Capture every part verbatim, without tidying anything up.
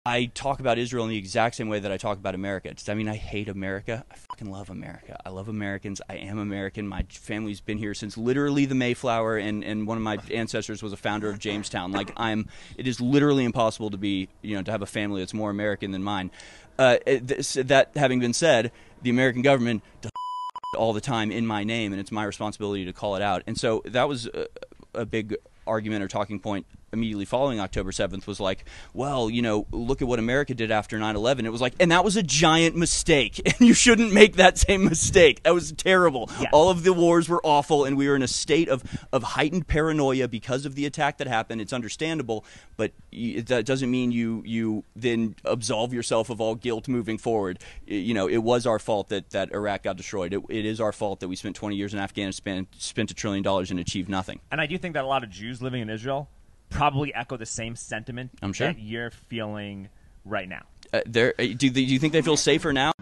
I talk about Israel in the exact same way that I talk about America. Does that mean I hate America? I fucking love America. I love Americans. I am American. My family's been here since literally the Mayflower, and, and one of my ancestors was a founder of Jamestown. Like, I'm, it is literally impossible to be, you know, to have a family that's more American than mine. Uh, this, that having been said, the American government does all the time in my name, and it's my responsibility to call it out. And so that was a, a big argument or talking point immediately following October seventh, was like, well, you know, look at what America did after nine eleven. It was like, and that was a giant mistake, and you shouldn't make that same mistake. That was terrible. Yeah. All of the wars were awful, and we were in a state of, of heightened paranoia because of the attack that happened. It's understandable, but you, that doesn't mean you you then absolve yourself of all guilt moving forward. You know, it was our fault that, that Iraq got destroyed. It, it is our fault that we spent twenty years in Afghanistan, spent a trillion dollars and achieved nothing. And I do think that a lot of Jews living in Israel probably echo the same sentiment I'm sure. that you're feeling right now. Uh, there, do, do you think they feel safer now?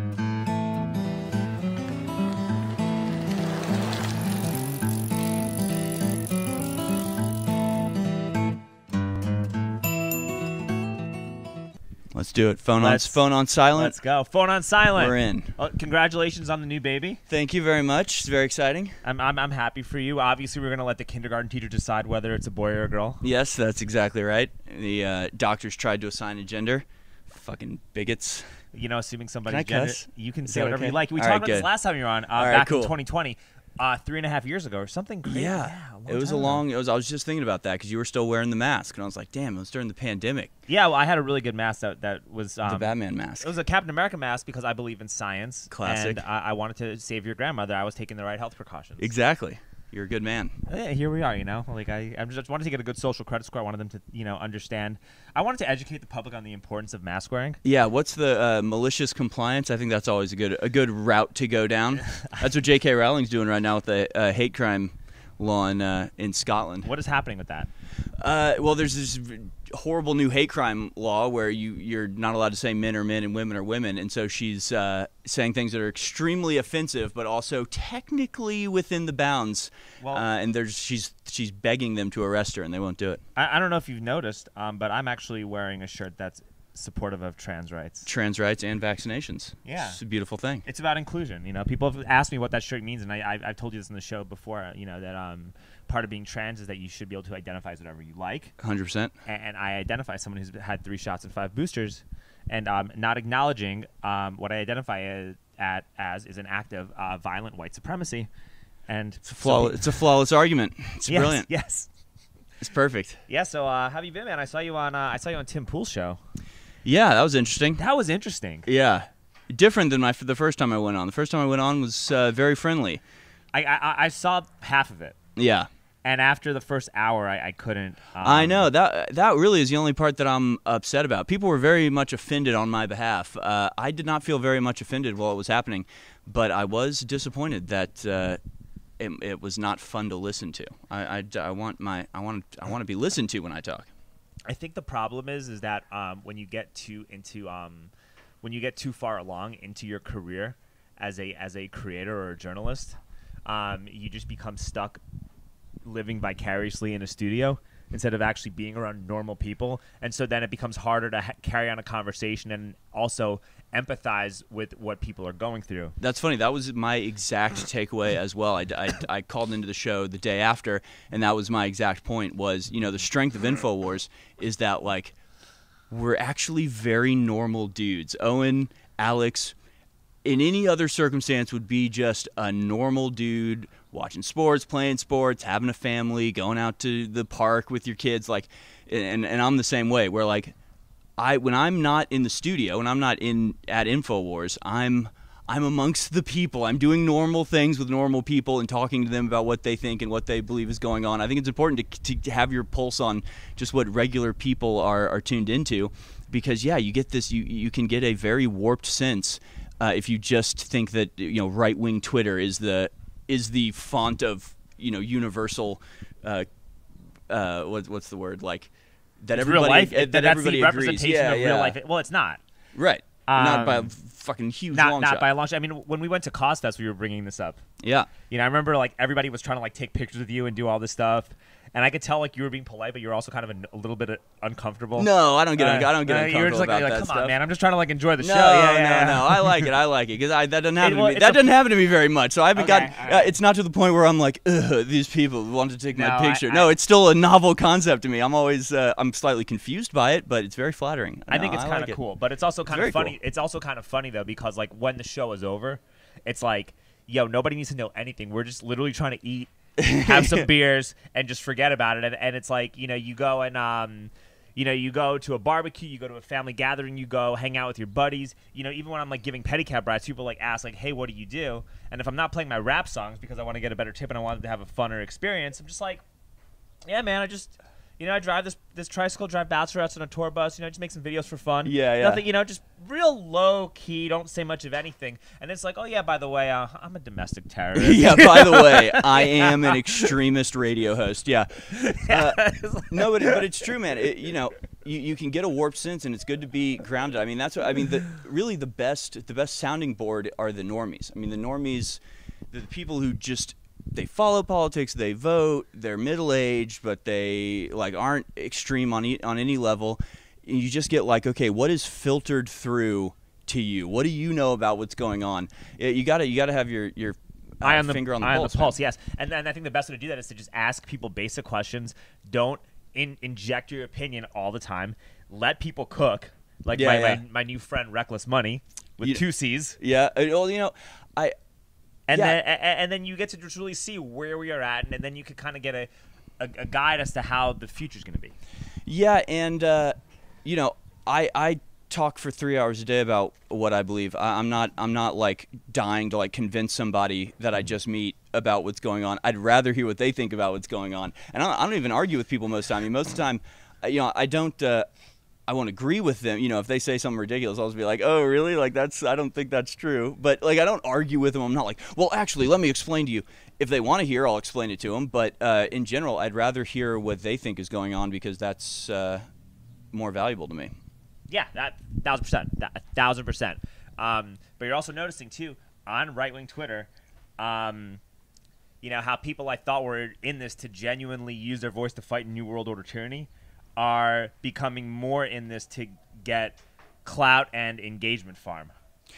Let's do it. Phone Let's- on phone on silent. Let's go. Phone on silent. We're in. Uh, congratulations on the new baby. Thank you very much. It's very exciting. I'm I'm, I'm happy for you. Obviously, we're going to let the kindergarten teacher decide whether it's a boy or a girl. Yes, that's exactly right. The uh, doctors tried to assign a gender. Fucking bigots. You know, assuming Can somebody's I gender, cuss? you can Is say that whatever okay? you like. We All talked right, about this good. last time you were on, uh, All right, back cool. in twenty twenty, uh, three and a half years ago or something crazy. Yeah, yeah a long it was a time ago. long. It was. I was just thinking about that because you were still wearing the mask, and I was like, "Damn, it was during the pandemic." Yeah, well, I had a really good mask that that was um, the Batman mask. It was a Captain America mask because I believe in science. Classic. And I, I wanted to save your grandmother. I was taking the right health precautions. Exactly. You're a good man. Yeah, here we are, you know. Like I, I just wanted to get a good social credit score. I wanted them to, you know, understand. I wanted to educate the public on the importance of mask wearing. Yeah. What's the uh, malicious compliance? I think that's always a good a good route to go down. That's what J K. Rowling's doing right now with the uh, hate crime law in uh, in Scotland. What is happening with that? Uh, well, there's this horrible new hate crime law where you, you're not allowed to say men are men and women are women. And so she's uh, saying things that are extremely offensive, but also technically within the bounds. Well, uh, and there's she's she's begging them to arrest her, and they won't do it. I, I don't know if you've noticed, um, but I'm actually wearing a shirt that's supportive of trans rights. Trans rights and vaccinations. Yeah. It's a beautiful thing. It's about inclusion. You know, people have asked me what that shirt means, and I, I, I've told you this in the show before, you know, that um, part of being trans is that you should be able to identify as whatever you like. one hundred percent. And, and I identify as someone who's had three shots and five boosters, and um, not acknowledging um, what I identify as, at, as is an act of uh, violent white supremacy. And It's a, flaw- it's a flawless argument. It's yes, brilliant. Yes. It's perfect. Yeah. So, uh, how have you been, man? I saw you on. Uh, I saw you on Tim Pool's show. Yeah, that was interesting. That was interesting. Yeah. Different than my the first time I went on. The first time I went on was uh, very friendly. I, I I saw half of it, Yeah. and after the first hour, I, I couldn't. Um, I know that that really is the only part that I'm upset about. People were very much offended on my behalf. Uh, I did not feel very much offended while it was happening, but I was disappointed that uh, it, it was not fun to listen to. I, I, I want my I want I want to be listened to when I talk. I think the problem is is that um, when you get too into um, when you get too far along into your career as a as a creator or a journalist, um, you just become stuck living vicariously in a studio instead of actually being around normal people, and so then it becomes harder to ha- carry on a conversation and also empathize with what people are going through. That's funny. That was my exact takeaway as well. I, I, I called into the show the day after, and that was my exact point was, you know, the strength of InfoWars is that, like, we're actually very normal dudes. Owen, Alex, in any other circumstance would be just a normal dude watching sports, playing sports, having a family, going out to the park with your kids. Like, and, and I'm the same way where, like, I when I'm not in the studio and I'm not in at InfoWars, I'm I'm amongst the people. I'm doing normal things with normal people and talking to them about what they think and what they believe is going on. I think it's important to, to have your pulse on just what regular people are, are tuned into, because yeah, you get this. You you can get a very warped sense uh, if you just think that, you know, right wing Twitter is the is the font of, you know, universal. Uh, uh, what, what's the word like? That It's everybody real life. uh, that that's everybody the agrees. representation Yeah, of yeah. real life. Well, it's not. Right. not by a Um, fucking huge Not long not shot. by a long shot. I mean, when we went to Cosfest, we were bringing this up. Yeah. You know, I remember like everybody was trying to like take pictures with you and do all this stuff, and I could tell like you were being polite, but you're also kind of a, a little bit uh, uncomfortable. No, I don't get. Uh, I don't get uh, uncomfortable you're just like, about you're like, that come stuff. on, man, I'm just trying to like enjoy the No, show. Yeah, yeah, no, yeah. no. I like it. I like it because that doesn't happen It- well, to me. it's That a- doesn't happen to me very much. So I haven't Okay, got. all right. Uh, it's not to the point where I'm like, ugh, these people want to take No, my I- picture. I- no, it's still a novel concept to me. I'm always. Uh, I'm slightly confused by it, but it's very flattering. I No, think it's kind of like it. cool, but it's also kind very of funny. cool. It's also kind of funny though because like when the show is over, it's like, yo, nobody needs to know anything. We're just literally trying to eat, have some beers, and just forget about it. And, and it's like, you know, you go and um, you know, you go to a barbecue, you go to a family gathering, you go hang out with your buddies. You know, even when I'm like giving pedicab rides, people like ask like, hey, what do you do? And if I'm not playing my rap songs because I want to get a better tip and I wanted to have a funner experience, I'm just like, yeah, man, I just. You know, I drive this this tricycle, drive bachelorettes on a tour bus. You know, just make some videos for fun. Yeah, yeah. Nothing, you know, just real low key. Don't say much of anything. And it's like, oh yeah, by the way, uh, I'm a domestic terrorist. Yeah. By the way, I am an extremist radio host. Yeah. Uh, no, but, it, but it's true, man. It, you know, you, you can get a warped sense, and it's good to be grounded. I mean, that's what I mean. The, really, the best the best sounding board are the normies. I mean, the normies, the people who just. They follow politics, they vote, they're middle-aged, but they like aren't extreme on e- on any level. You just get like, okay, what is filtered through to you? What do you know about what's going on? Yeah, You gotta you gotta have your your uh, eye on the finger on the eye pulse. on the pulse, man. yes. And then I think the best way to do that is to just ask people basic questions. Don't in, inject your opinion all the time. Let people cook. Like Yeah, my, yeah. my my new friend Reckless Money with You- two C's. Yeah, uh, well, you know, I And Yeah. then a- a- and then you get to just really see where we are at, and then you could kind of get a, a a guide as to how the future's going to be. yeah, and uh, you know, I I talk for three hours a day about what I believe. I, I'm not I'm not like dying to like convince somebody that I just meet about what's going on. I'd rather hear what they think about what's going on, and I don't, I don't even argue with people most of the time. I mean, most of the time, uh, you know, I don't. Uh, I won't agree with them. You know, if they say something ridiculous, I'll just be like, "Oh, really? Like that's I don't think that's true." But like I don't argue with them. I'm not like, "Well, actually, let me explain to you." If they want to hear, I'll explain it to them. But uh, in general, I'd rather hear what they think is going on because that's uh, more valuable to me. Yeah, that thousand percent, that, a thousand percent. Um, but you're also noticing too on right wing Twitter, um, you know how people I thought were in this to genuinely use their voice to fight New World Order tyranny are becoming more in this to get clout and engagement farm.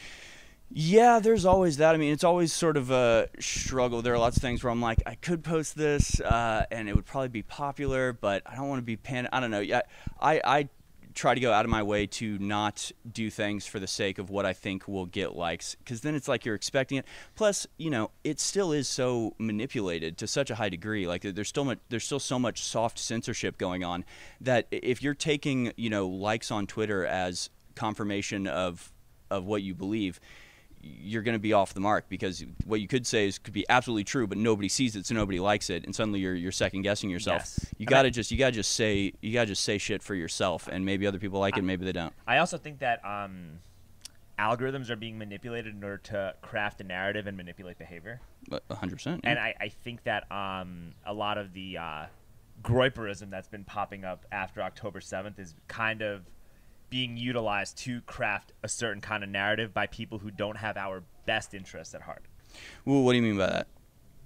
Yeah, there's always that. I mean, it's always sort of a struggle. There are lots of things where I'm like, I could post this, uh, and it would probably be popular, but I don't want to be pan. I don't know. Yeah, I, I try to go out of my way to not do things for the sake of what I think will get likes, because then it's like you're expecting it. Plus, you know, it still is so manipulated to such a high degree. Like there's still much, there's still so much soft censorship going on that if you're taking, you know, likes on Twitter as confirmation of of what you believe, you're going to be off the mark, because what you could say is could be absolutely true, but nobody sees it, so nobody likes it, and suddenly you're you're second guessing yourself. Yes. You And got to I- just you got to just say you got to just say shit for yourself, and maybe other people like it, maybe they don't. I also think that um, algorithms are being manipulated in order to craft a narrative and manipulate behavior. But one hundred percent. And I, I think that um, a lot of the uh, groiperism that's been popping up after October seventh is kind of being utilized to craft a certain kind of narrative by people who don't have our best interests at heart. Well, what do you mean by that?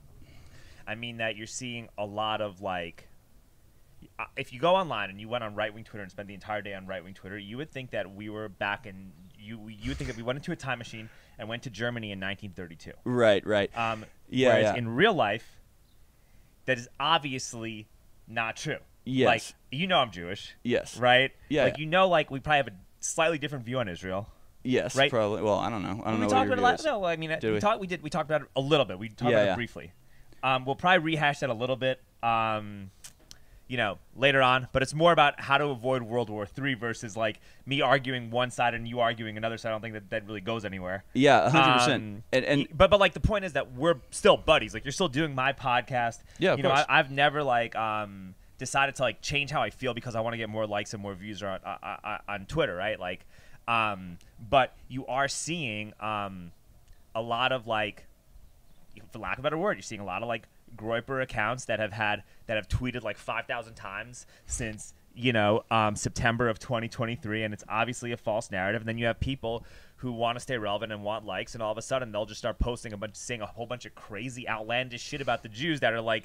I mean that you're seeing a lot of like, uh, if you go online and you went on right wing Twitter and spent the entire day on right wing Twitter, you would think that we were back in you. You would think that we went into a time machine and went to Germany in nineteen thirty-two. Right, right. Um, Yeah, whereas yeah. in real life, that is obviously not true. Yes. Like, you know I'm Jewish. Yes. Right? Yeah, Like, yeah. you know, like, we probably have a slightly different view on Israel. Yes, right? probably. Well, I don't know. I don't we know talked what your about it a view lot. is. No, I mean, Did we, we? talked. We did. We talked about it a little bit. We talked Yeah, about yeah. it briefly. Um, we'll probably rehash that a little bit. Um, you know, later on. But it's more about how to avoid World War Three versus like me arguing one side and you arguing another side. I don't think that that really goes anywhere. Yeah, one hundred percent. Um, And and but but like the point is that we're still buddies. Like you're still doing my podcast. Yeah, of you know, course. I, I've never like um decided to like change how I feel because I want to get more likes and more views on uh, uh, on Twitter, right? Like, um, but you are seeing um a lot of like, for lack of a better word, you're seeing a lot of like Groiper accounts that have had that have tweeted like five thousand times since you know um, September of twenty twenty-three, and it's obviously a false narrative. And then you have people who want to stay relevant and want likes, and all of a sudden they'll just start posting a bunch, saying a whole bunch of crazy, outlandish shit about the Jews that are like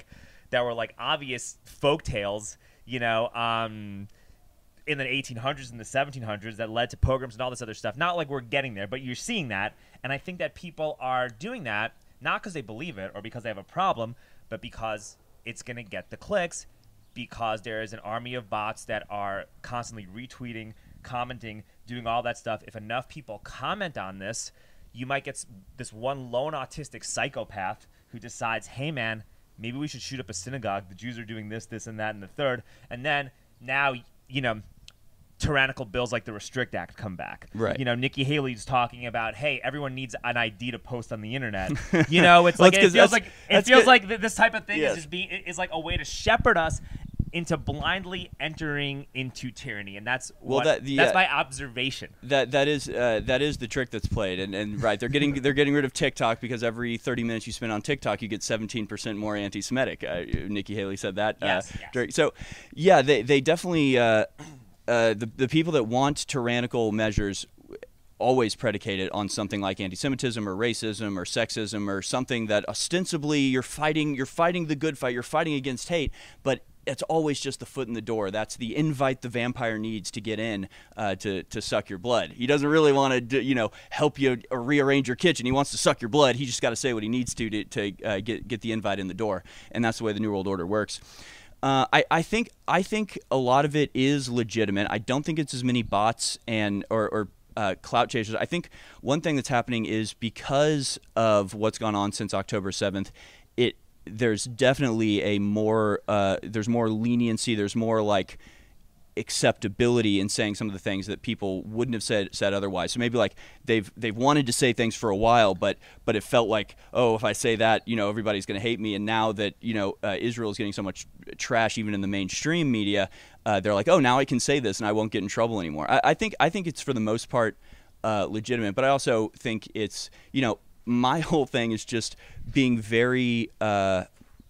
that were like obvious folk tales, you know, um, in the eighteen hundreds and the seventeen hundreds that led to pogroms and all this other stuff. Not like we're getting there, but you're seeing that. And I think that people are doing that not because they believe it or because they have a problem, but because it's going to get the clicks, because there is an army of bots that are constantly retweeting, commenting, doing all that stuff. If enough people comment on this, you might get this one lone autistic psychopath who decides, hey, man, maybe we should shoot up a synagogue. The Jews are doing this, this, and that, and the third. And then now, you know, tyrannical bills like the Restrict Act come back. Right. You know, Nikki Haley's talking about, hey, everyone needs an I D to post on the internet. You know, it's well, like it's it feels like it feels good. like th- this type of thing Yes. is just being is like a way to shepherd us into blindly entering into tyranny, and that's Well, what that- the, that's uh, my observation. That that is uh, that is the trick that's played, and, and right they're getting they're getting rid of TikTok because every thirty minutes you spend on TikTok you get seventeen percent more anti-Semitic. Uh, Nikki Haley said that. Yes, uh, yes. during, so yeah, they they definitely uh, uh, the the people that want tyrannical measures always predicated on something like anti-Semitism or racism or sexism or something that ostensibly you're fighting you're fighting the good fight, you're fighting against hate, but it's always just the foot in the door. That's the invite the vampire needs to get in uh, to to suck your blood. He doesn't really want to, you know, help you or rearrange your kitchen. He wants to suck your blood. He just got to say what he needs to to, to uh, get get the invite in the door. And that's the way the New World Order works. Uh, I, I think I think a lot of it is legitimate. I don't think it's as many bots and or, or uh, clout chasers. I think one thing that's happening is because of what's gone on since October seventh, it there's definitely a more uh, there's more leniency. There's more like acceptability in saying some of the things that people wouldn't have said said otherwise. So maybe like they've they've wanted to say things for a while, but but it felt like, oh, if I say that, you know, everybody's going to hate me. And now that, you know, uh, Israel is getting so much trash even in the mainstream media, uh, they're like, oh, now I can say this and I won't get in trouble anymore. I, I think I think it's for the most part uh, legitimate, but I also think it's, you know, my whole thing is just being very uh,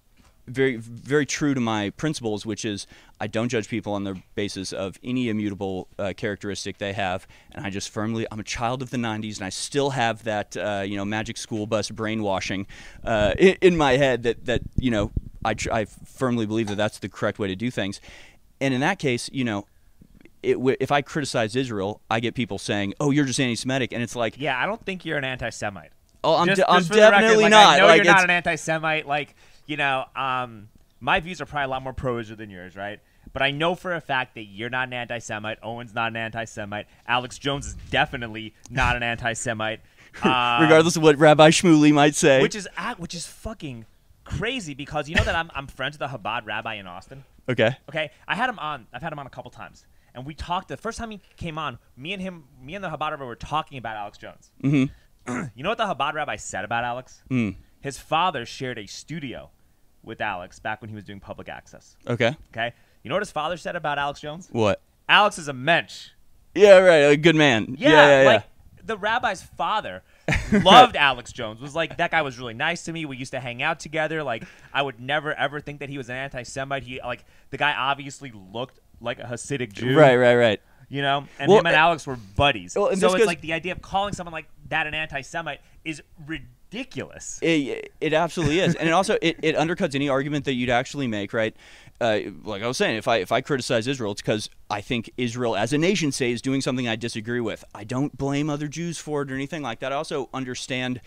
very very true to my principles, which is I don't judge people on the basis of any immutable uh, characteristic they have, and I just firmly I'm a child of the nineties, and I still have that uh, you know magic school bus brainwashing uh, in, in my head that that you know I tr- I firmly believe that that's the correct way to do things, and in that case, you know. It w- if I criticize Israel, I get people saying, "Oh, you're just anti-Semitic," and it's like, Yeah, I don't think you're an anti-Semite. "Oh, I'm, Just- de- I'm just for the record, definitely like, not." I know like, you're not it's- an anti-Semite. Like, you know, um, my views are probably a lot more pro-Israel than yours, right? But I know for a fact that you're not an anti-Semite. Owen's not an anti-Semite. Alex Jones is definitely not an anti-Semite. Um, regardless of what Rabbi Shmuley might say. which is at, which is fucking crazy because you know that I'm I'm friends with a Chabad rabbi in Austin. Okay. Okay, I had him on. I've had him on a couple times, and we talked. The first time he came on, me and him, me and the Chabad rabbi were talking about Alex Jones. Mm-hmm. You know what the Chabad rabbi said about Alex? Mm. His father shared a studio with Alex back when he was doing public access. Okay. Okay, you know what his father said about Alex Jones? What? Alex is a mensch. Yeah, right. A good man. Yeah, yeah, yeah. like the rabbi's father loved Alex Jones. Was like, that guy was really nice to me. We used to hang out together. Like, I would never ever think that he was an anti-Semite. He like the guy obviously looked like a Hasidic Jew. Right, right, right. You know, and Well, him and uh, Alex were buddies. well, and so this it's goes- like the idea of calling someone like that an anti-Semite is ridiculous. It, it absolutely is, and it also it, it undercuts any argument that you'd actually make, right? Uh, like I was saying, if I if I criticize Israel, it's because I think Israel as a nation state is doing something I disagree with. I don't blame other Jews for it or anything like that. I also understand.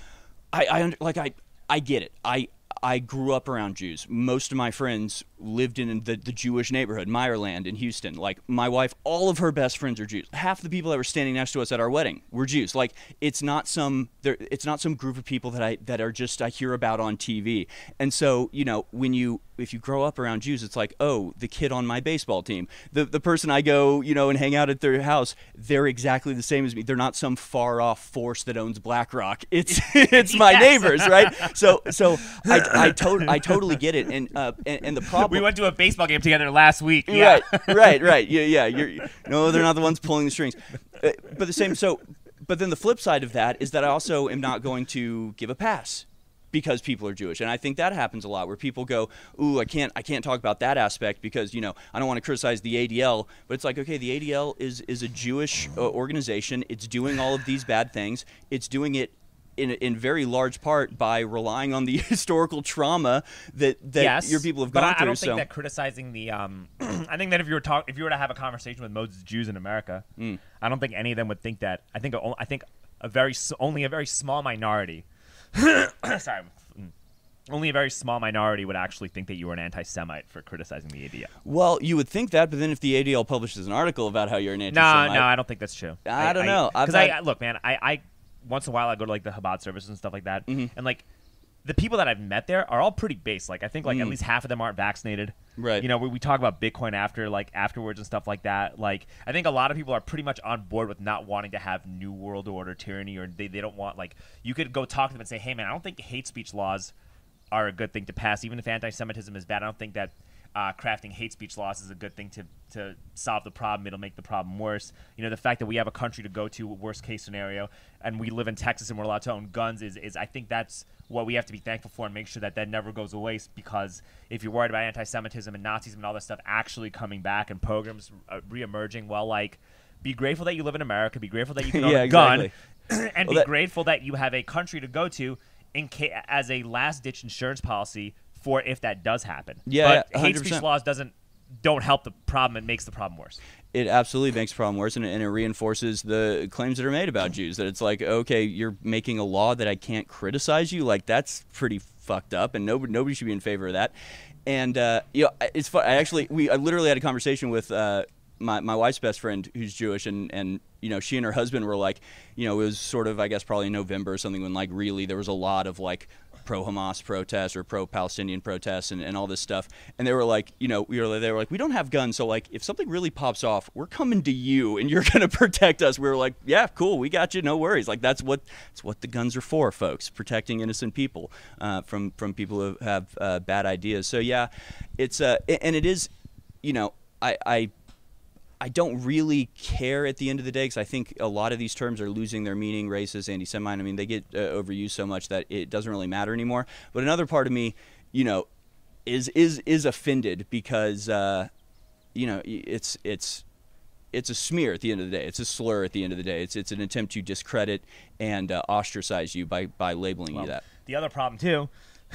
I, I under, like I I get it. I I grew up around Jews. Most of my friends lived in the, the Jewish neighborhood, Meyerland in Houston. Like my wife, all of her best friends are Jews. Half the people that were standing next to us at our wedding were Jews. Like it's not some there it's not some group of people that I that are just I hear about on T V. And so, you know, when you if you grow up around Jews, it's like, oh, the kid on my baseball team. The the person I go, you know, and hang out at their house, they're exactly the same as me. They're not some far off force that owns BlackRock. It's it's my Yes. neighbors, right? So so I I, to- I totally get it. And uh and, and the problem We went to a baseball game together last week. Yeah. Right, right, right. Yeah, yeah. You're, no, they're not the ones pulling the strings. Uh, but the same. So, but then the flip side of that is that I also am not going to give a pass because people are Jewish, and I think that happens a lot where people go, "Ooh, I can't, I can't talk about that aspect because you know I don't want to criticize the A D L." But it's like, okay, the A D L is is a Jewish uh, organization. It's doing all of these bad things. It's doing it in in very large part by relying on the historical trauma that that yes, your people have but gone I, through. I don't so. think that criticizing the. Um, I think that if you were talk, if you were to have a conversation with most Jews in America, Mm. I don't think any of them would think that. I think a- I think a very s- only a very small minority. sorry. mm, Only a very small minority would actually think that you were an anti-Semite for criticizing the A D L. Well, you would think that, but then if the A D L publishes an article about how you're an No, anti-Semite, no, I don't think that's true. I don't know. I've Because I, had- I look, man, I, I once in a while I go to like the Chabad services and stuff like that, Mhm. and like the people that I've met there are all pretty base. Like I think like at Mm. least half of them aren't vaccinated. Right. You know, we, we talk about Bitcoin after like afterwards and stuff like that. Like I think a lot of people are pretty much on board with not wanting to have new world order tyranny, or they, they don't want like you could go talk to them and say, hey man, I don't think hate speech laws are a good thing to pass. Even if anti-Semitism is bad, I don't think that uh, crafting hate speech laws is a good thing to, to solve the problem. It'll make the problem worse. You know, the fact that we have a country to go to, worst case scenario, and we live in Texas and we're allowed to own guns is, is I think that's what we have to be thankful for and make sure that that never goes away, because if you're worried about anti-Semitism and Nazism and all that stuff actually coming baca and programs uh, re-emerging, well, like, be grateful that you live in America, be grateful that you can own Yeah, a gun, exactly. and Well, be that- grateful that you have a country to go to in ca- as a last-ditch insurance policy for if that does happen. Yeah, but yeah, hate one hundred speech percent. laws doesn't don't help the problem; it makes the problem worse. It absolutely makes the problem worse, and it, and it reinforces the claims that are made about Jews. That it's like, okay, you're making a law that I can't criticize you. Like, that's pretty fucked up, and nobody nobody should be in favor of that. And uh, you know, it's fun. I actually we I literally had a conversation with uh, my my wife's best friend who's Jewish, and and you know, she and her husband were like, you know, it was sort of, I guess, probably November or something when like really there was a lot of like pro-Hamas protests or pro-Palestinian protests and, and all this stuff. And they were like, you know, we were, they were like, we don't have guns, so like if something really pops off, we're coming to you and you're going to protect us. We were like, yeah, cool, we got you, no worries. Like that's what that's what the guns are for, folks, protecting innocent people uh, from from people who have uh, bad ideas. So yeah, it's uh, and it is, you know, I. I I don't really care at the end of the day, because I think a lot of these terms are losing their meaning. Racist, anti-Semite. I mean, they get uh, overused so much that it doesn't really matter anymore. But another part of me, you know, is is is offended because, uh, you know, it's it's it's a smear at the end of the day. It's a slur at the end of the day. It's it's an attempt to discredit and uh, ostracize you by by labeling Well, you that. The other problem too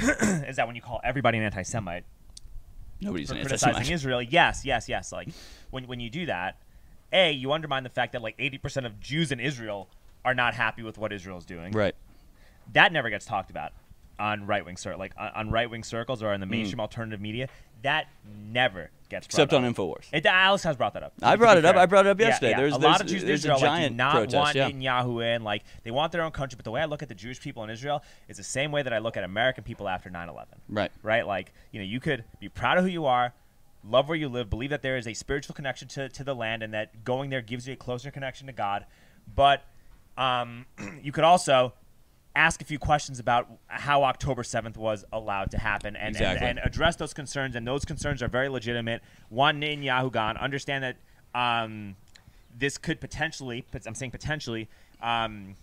is that when you call everybody an anti-Semite Nobody's for an criticizing anti-Semite. Israel, yes, yes, yes. Like when when you do that, a you undermine the fact that like eighty percent of Jews in Israel are not happy with what Israel's doing. Right. That never gets talked about on right wing cir- like on, on right wing circles or in the mainstream Mm. alternative media. That never gets brought Except up. on InfoWars. It, Alex has brought that up. I to brought be it up. fair. I brought it up Yeah, yesterday. yeah. There's- a lot there's- of Jews in there's a Israel like, do giant not protest, want yeah. Netanyahu in. Like they want their own country. But the way I look at the Jewish people in Israel is the same way that I look at American people after nine eleven. Right. Right. Like you know, you could be proud of who you are, love where you live, believe that there is a spiritual connection to, to the land, and that going there gives you a closer connection to God. But um, you could also ask a few questions about how October seventh was allowed to happen and, Exactly. and, and address those concerns. And those concerns are very legitimate. One, Netanyahu gone. Understand that um, this could potentially, I'm saying potentially, um,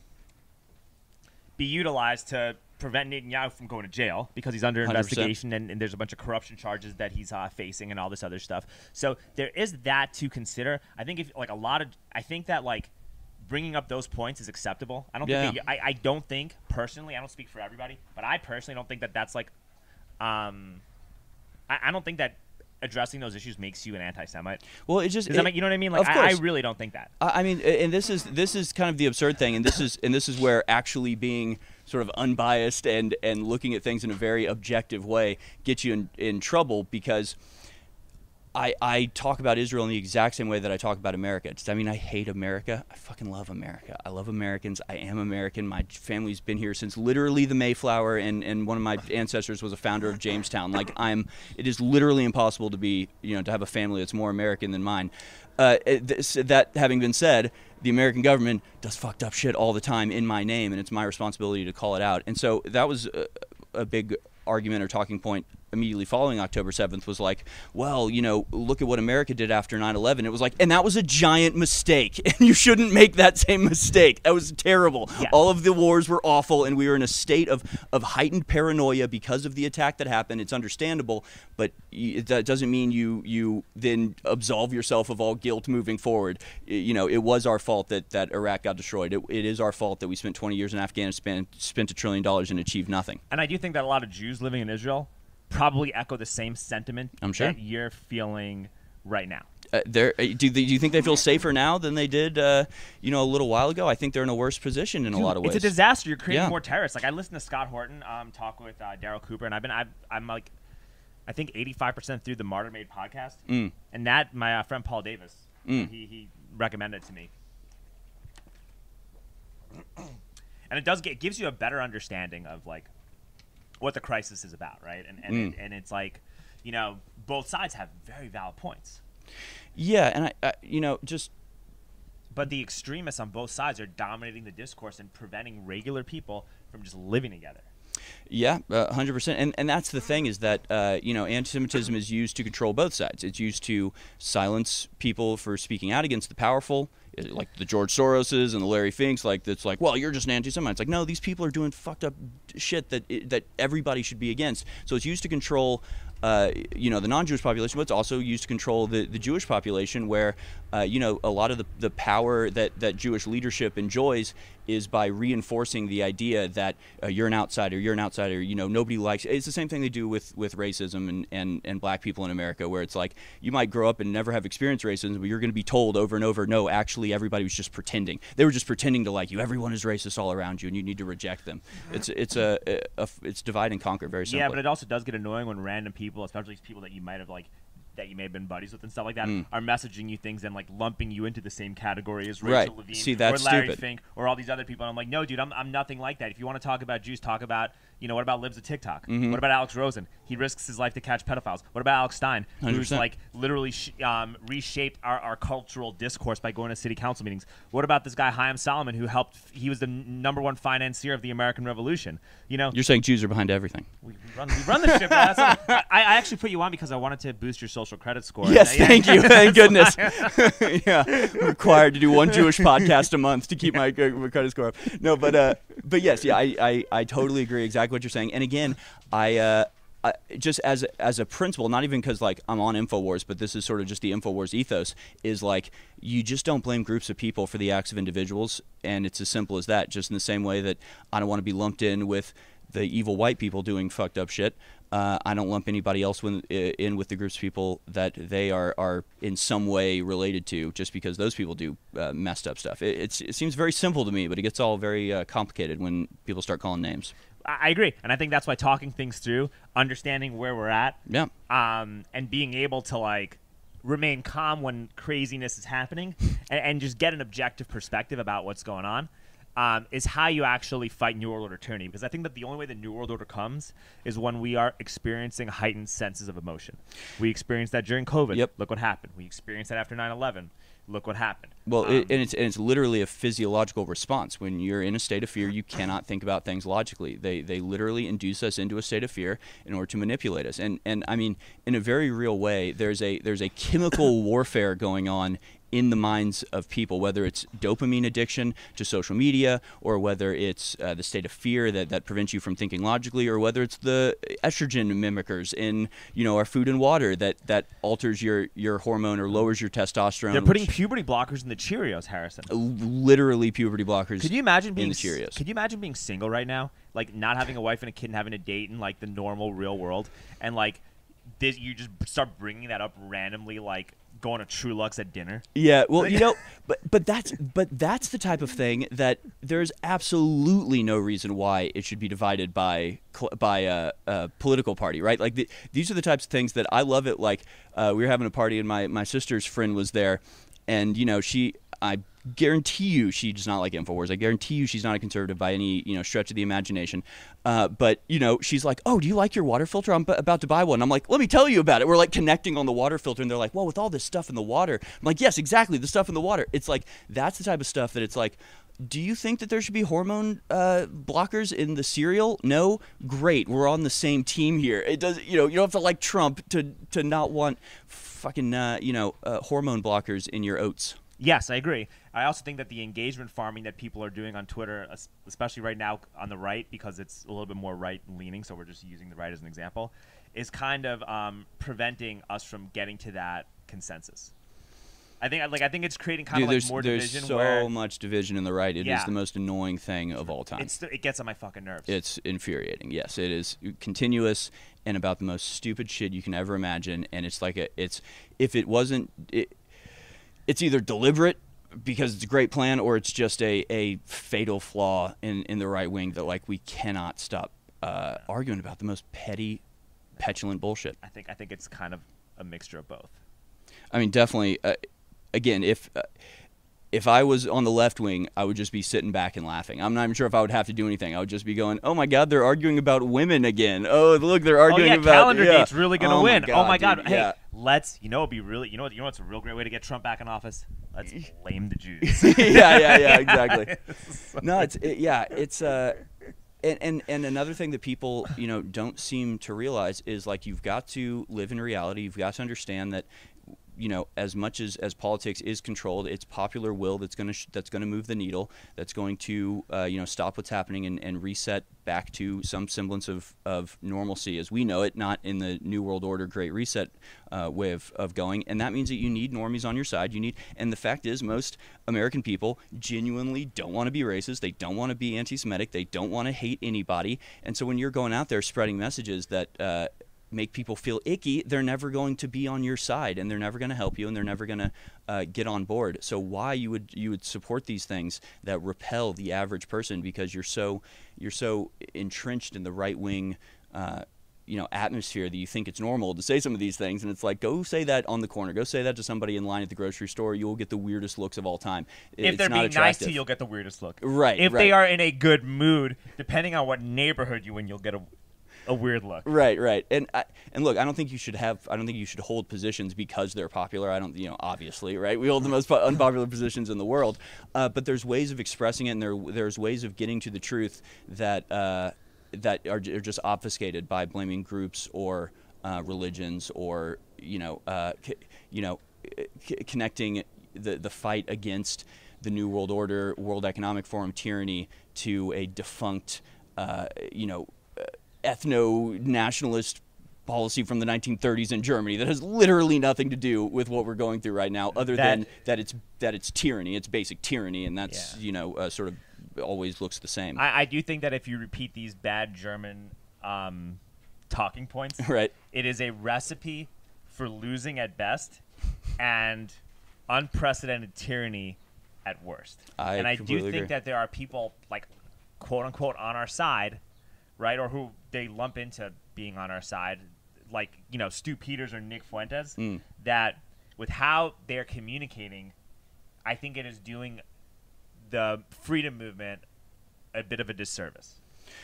be utilized to prevent Netanyahu from going to jail because he's under one hundred percent. investigation and, and there's a bunch of corruption charges that he's uh, facing and all this other stuff. So there is that to consider. I think if like a lot of, I think that like bringing up those points is acceptable. I don't Yeah. think that, I, I don't think personally, I don't speak for everybody, but I personally don't think that that's like, um, I, I don't think that addressing those issues makes you an anti-Semite. Well, it just Does that it- make, you know what I mean? Like of I, I course. really don't think that. I I mean, and this is this is kind of the absurd thing, and this is and this is where actually being sort of unbiased and and looking at things in a very objective way gets you in, in trouble, because I I talk about Israel in the exact same way that I talk about America. Just, I mean, I hate America. I fucking love America. I love Americans. I am American. My family's been here since literally the Mayflower, and, and one of my ancestors was a founder of Jamestown. Like I'm, it is literally impossible to be, you know, to have a family that's more American than mine. Uh, it- this, that having been said, the American government does fucked up shit all the time in my name, and it's my responsibility to call it out. And so that was a, a big argument or talking point immediately following October seventh was like, well, you know, look at what America did after nine eleven. It was like, and that was a giant mistake, and you shouldn't make that same mistake. That was terrible. Yeah. All of the wars were awful, and we were in a state of, of heightened paranoia because of the attack that happened. It's understandable, but y- that doesn't mean you you then absolve yourself of all guilt moving forward. Y- You know, it was our fault that, that Iraq got destroyed. It, it is our fault that we spent twenty years in Afghanistan, spent a trillion dollars and achieved nothing. And I do think that a lot of Jews living in Israel probably echo the same sentiment I'm sure. that you're feeling right now. Uh, they're, uh, do, they, do you think they feel safer now than they did, uh, you know, a little while ago? I think they're in a worse position in a lot of ways. It's a disaster. You're creating Yeah. more terrorists. Like I listened to Scott Horton um, talk with uh, Daryl Cooper, and I've been I've, I'm like, I think eighty-five percent through the Martyr Made podcast, Mm. and that my uh, friend Paul Davis, Mm. he he recommended it to me, and it does get gives you a better understanding of like what the crisis is about, right? And and Mm. it, and it's like, you know, both sides have very valid points. Yeah, and I, I, you know, just But the extremists on both sides are dominating the discourse and preventing regular people from just living together. yeah, uh, one hundred percent. And and that's the thing is that uh, you know, anti-Semitism is used to control both sides. It's used to silence people for speaking out against the powerful, uh, like the George Soroses and the Larry Finks. Like that's like, well, you're just an anti-Semite. It's like, no, these people are doing fucked up shit that that everybody should be against. So it's used to control. Uh, you know, the non-Jewish population, but it's also used to control the, the Jewish population where, uh, you know, a lot of the, the power that, that Jewish leadership enjoys is by reinforcing the idea that uh, you're an outsider, you're an outsider, you know, nobody likes, it's the same thing they do with, with racism and, and, and black people in America, where it's like, you might grow up and never have experienced racism, but you're going to be told over and over, no, actually everybody was just pretending. They were just pretending to like you. Everyone is racist all around you and you need to reject them. It's, it's a, a, a it's divide and conquer very simply. Yeah, but it also does get annoying when random people, especially people that you might have like that you may have been buddies with and stuff like that, Mm. are messaging you things and like lumping you into the same category as Right. Rachel Levine See, that's or Larry stupid. Fink or all these other people. And I'm like, no, dude, I'm I'm nothing like that. If you want to talk about Jews, talk about, you know, what about Libs of TikTok? Mhm. What about Alex Rosen? He risks his life to catch pedophiles. What about Alex Stein, one hundred who's percent. like literally sh- um, reshaped our, our cultural discourse by going to city council meetings? What about this guy Chaim Solomon, who helped? He was the n- number one financier of the American Revolution. You know, You're saying Jews are behind everything. we we run, we run the ship. Bro. That's what- I, I actually put you on because I wanted to boost your social credit score. Yes, Yeah. thank you. Thank goodness. yeah, I'm required to do one Jewish podcast a month to keep my, uh, my credit score up. No, but uh, but yes, yeah, I, I, I totally agree exactly what you're saying. And again, I, uh, I just as a, as a principle, not even because like I'm on InfoWars, but this is sort of just the InfoWars ethos. Is like you just don't blame groups of people for the acts of individuals, and it's as simple as that. Just in the same way that I don't want to be lumped in with the evil white people doing fucked up shit. Uh, I don't lump anybody else when, in with the groups of people that they are, are in some way related to, just because those people do uh, messed up stuff. It, it's, it seems very simple to me, but it gets all very uh, complicated when people start calling names. I I agree, and I think that's why talking things through, understanding where we're at, Yeah. um, and being able to like remain calm when craziness is happening, and, and just get an objective perspective about what's going on, um, is how you actually fight New World Order tyranny. Because I think that the only way the New World Order comes is when we are experiencing heightened senses of emotion. We experienced that during COVID. Yep. Look what happened. We experienced that after nine eleven. Look what happened. Well, Um, it, and it's and it's literally a physiological response. When you're in a state of fear, you cannot think about things logically. They they literally induce us into a state of fear in order to manipulate us. And and I mean, in a very real way, there's a there's a chemical warfare going on in the minds of people, whether it's dopamine addiction to social media, or whether it's uh, the state of fear that, that prevents you from thinking logically, or whether it's the estrogen mimickers in, you know, our food and water that, that alters your, your hormone or lowers your testosterone. they're putting which- puberty blockers in the Cheerios, Harrison. literally puberty blockers. Could you imagine being in the s- Cheerios? Could you imagine being single right now, like not having a wife and a kid and having a date in like the normal real world, and like this, you just start bringing that up randomly, like going to True Lux at dinner? Yeah, well, you know, but but that's but that's the type of thing that there's absolutely no reason why it should be divided by cl- by a, a political party, right? Like the, these are the types of things that I love. It like uh, we were having a party and my my sister's friend was there, and you know she I guarantee you she does not like InfoWars. I guarantee you she's not a conservative by any you know stretch of the imagination. Uh, but you know she's like, oh, do you like your water filter? I'm b- about to buy one. I'm like, let me tell you about it. We're like connecting on the water filter, and they're like, well, with all this stuff in the water. I'm like, yes, exactly, the stuff in the water. It's like that's the type of stuff that it's like. Do you think that there should be hormone uh, blockers in the cereal? No? Great. We're on the same team here. It does, you know, you don't have to like Trump to to not want fucking uh, you know uh, hormone blockers in your oats. Yes, I agree. I also think that the engagement farming that people are doing on Twitter, especially right now on the right, because it's a little bit more right-leaning, so we're just using the right as an example, is kind of um, preventing us from getting to that consensus. I think, like, I think it's creating kind Dude, of like more there's division. so where much division in the right. It yeah. is the most annoying thing of all time. It's, it gets on my fucking nerves. It's infuriating. Yes, it is continuous and about the most stupid shit you can ever imagine. And it's like a, it's if it wasn't, it, it's either deliberate because it's a great plan, or it's just a, a fatal flaw in, in the right wing that like we cannot stop uh, arguing about the most petty, petulant bullshit. I think I think it's kind of a mixture of both. I mean, definitely. Uh, again, if uh, if I was on the left wing, I would just be sitting back and laughing. I'm not even sure if I would have to do anything. I would just be going, "Oh my God, they're arguing about women again. Oh, look, they're arguing oh, yeah, about calendar yeah. date's really gonna oh win. My God, oh my God, dude, hey, yeah. let's. You know, it'd be really. You know what? You know what's a real great way to get Trump back in office? Let's blame the Jews. yeah, yeah, yeah, exactly. No, it's it, yeah, it's uh, and, and and another thing that people you know don't seem to realize is like you've got to live in reality. You've got to understand that. You know, as much as, as politics is controlled, it's popular will that's going to sh- that's going to move the needle. That's going to uh, you know stop what's happening and, and reset back to some semblance of, of normalcy as we know it, not in the New World Order Great Reset uh, way of, of going. And that means that you need normies on your side. You need, and the fact is, most American people genuinely don't want to be racist. They don't want to be anti-Semitic. They don't want to hate anybody. And so when you're going out there spreading messages that uh, make people feel icky, they're never going to be on your side, and they're never going to help you, and they're never going to uh, get on board. So why you would you would support these things that repel the average person because you're so you're so entrenched in the right wing uh, you know atmosphere that you think it's normal to say some of these things, and it's like go say that on the corner, go say that to somebody in line at the grocery store. You will get the weirdest looks of all time. If it's they're not being attractive. nice to you, you'll get the weirdest look. Right. If right. they are in a good mood, depending on what neighborhood you in, you'll get a a weird look. Right, right. And I, and look, I don't think you should have I don't think you should hold positions because they're popular. I don't, you know, obviously, right? We hold the most po- unpopular positions in the world. Uh, but there's ways of expressing it, and there there's ways of getting to the truth that uh, that are, are just obfuscated by blaming groups or uh, religions or, you know, uh, c- you know, c- connecting the the fight against the New World Order, World Economic Forum tyranny to a defunct, uh, you know, ethno-nationalist policy from the nineteen thirties in Germany that has literally nothing to do with what we're going through right now, other that, than that it's that it's tyranny, it's basic tyranny, and that's yeah. you know uh, sort of always looks the same. I, I do think that if you repeat these bad German um, talking points, right, it is a recipe for losing at best and unprecedented tyranny at worst. I and I do completely think agree. that there are people like quote unquote on our side, right, or who they lump into being on our side, like, you know, Stu Peters or Nick Fuentes, Mm. that with how they're communicating, I think it is doing the freedom movement a bit of a disservice.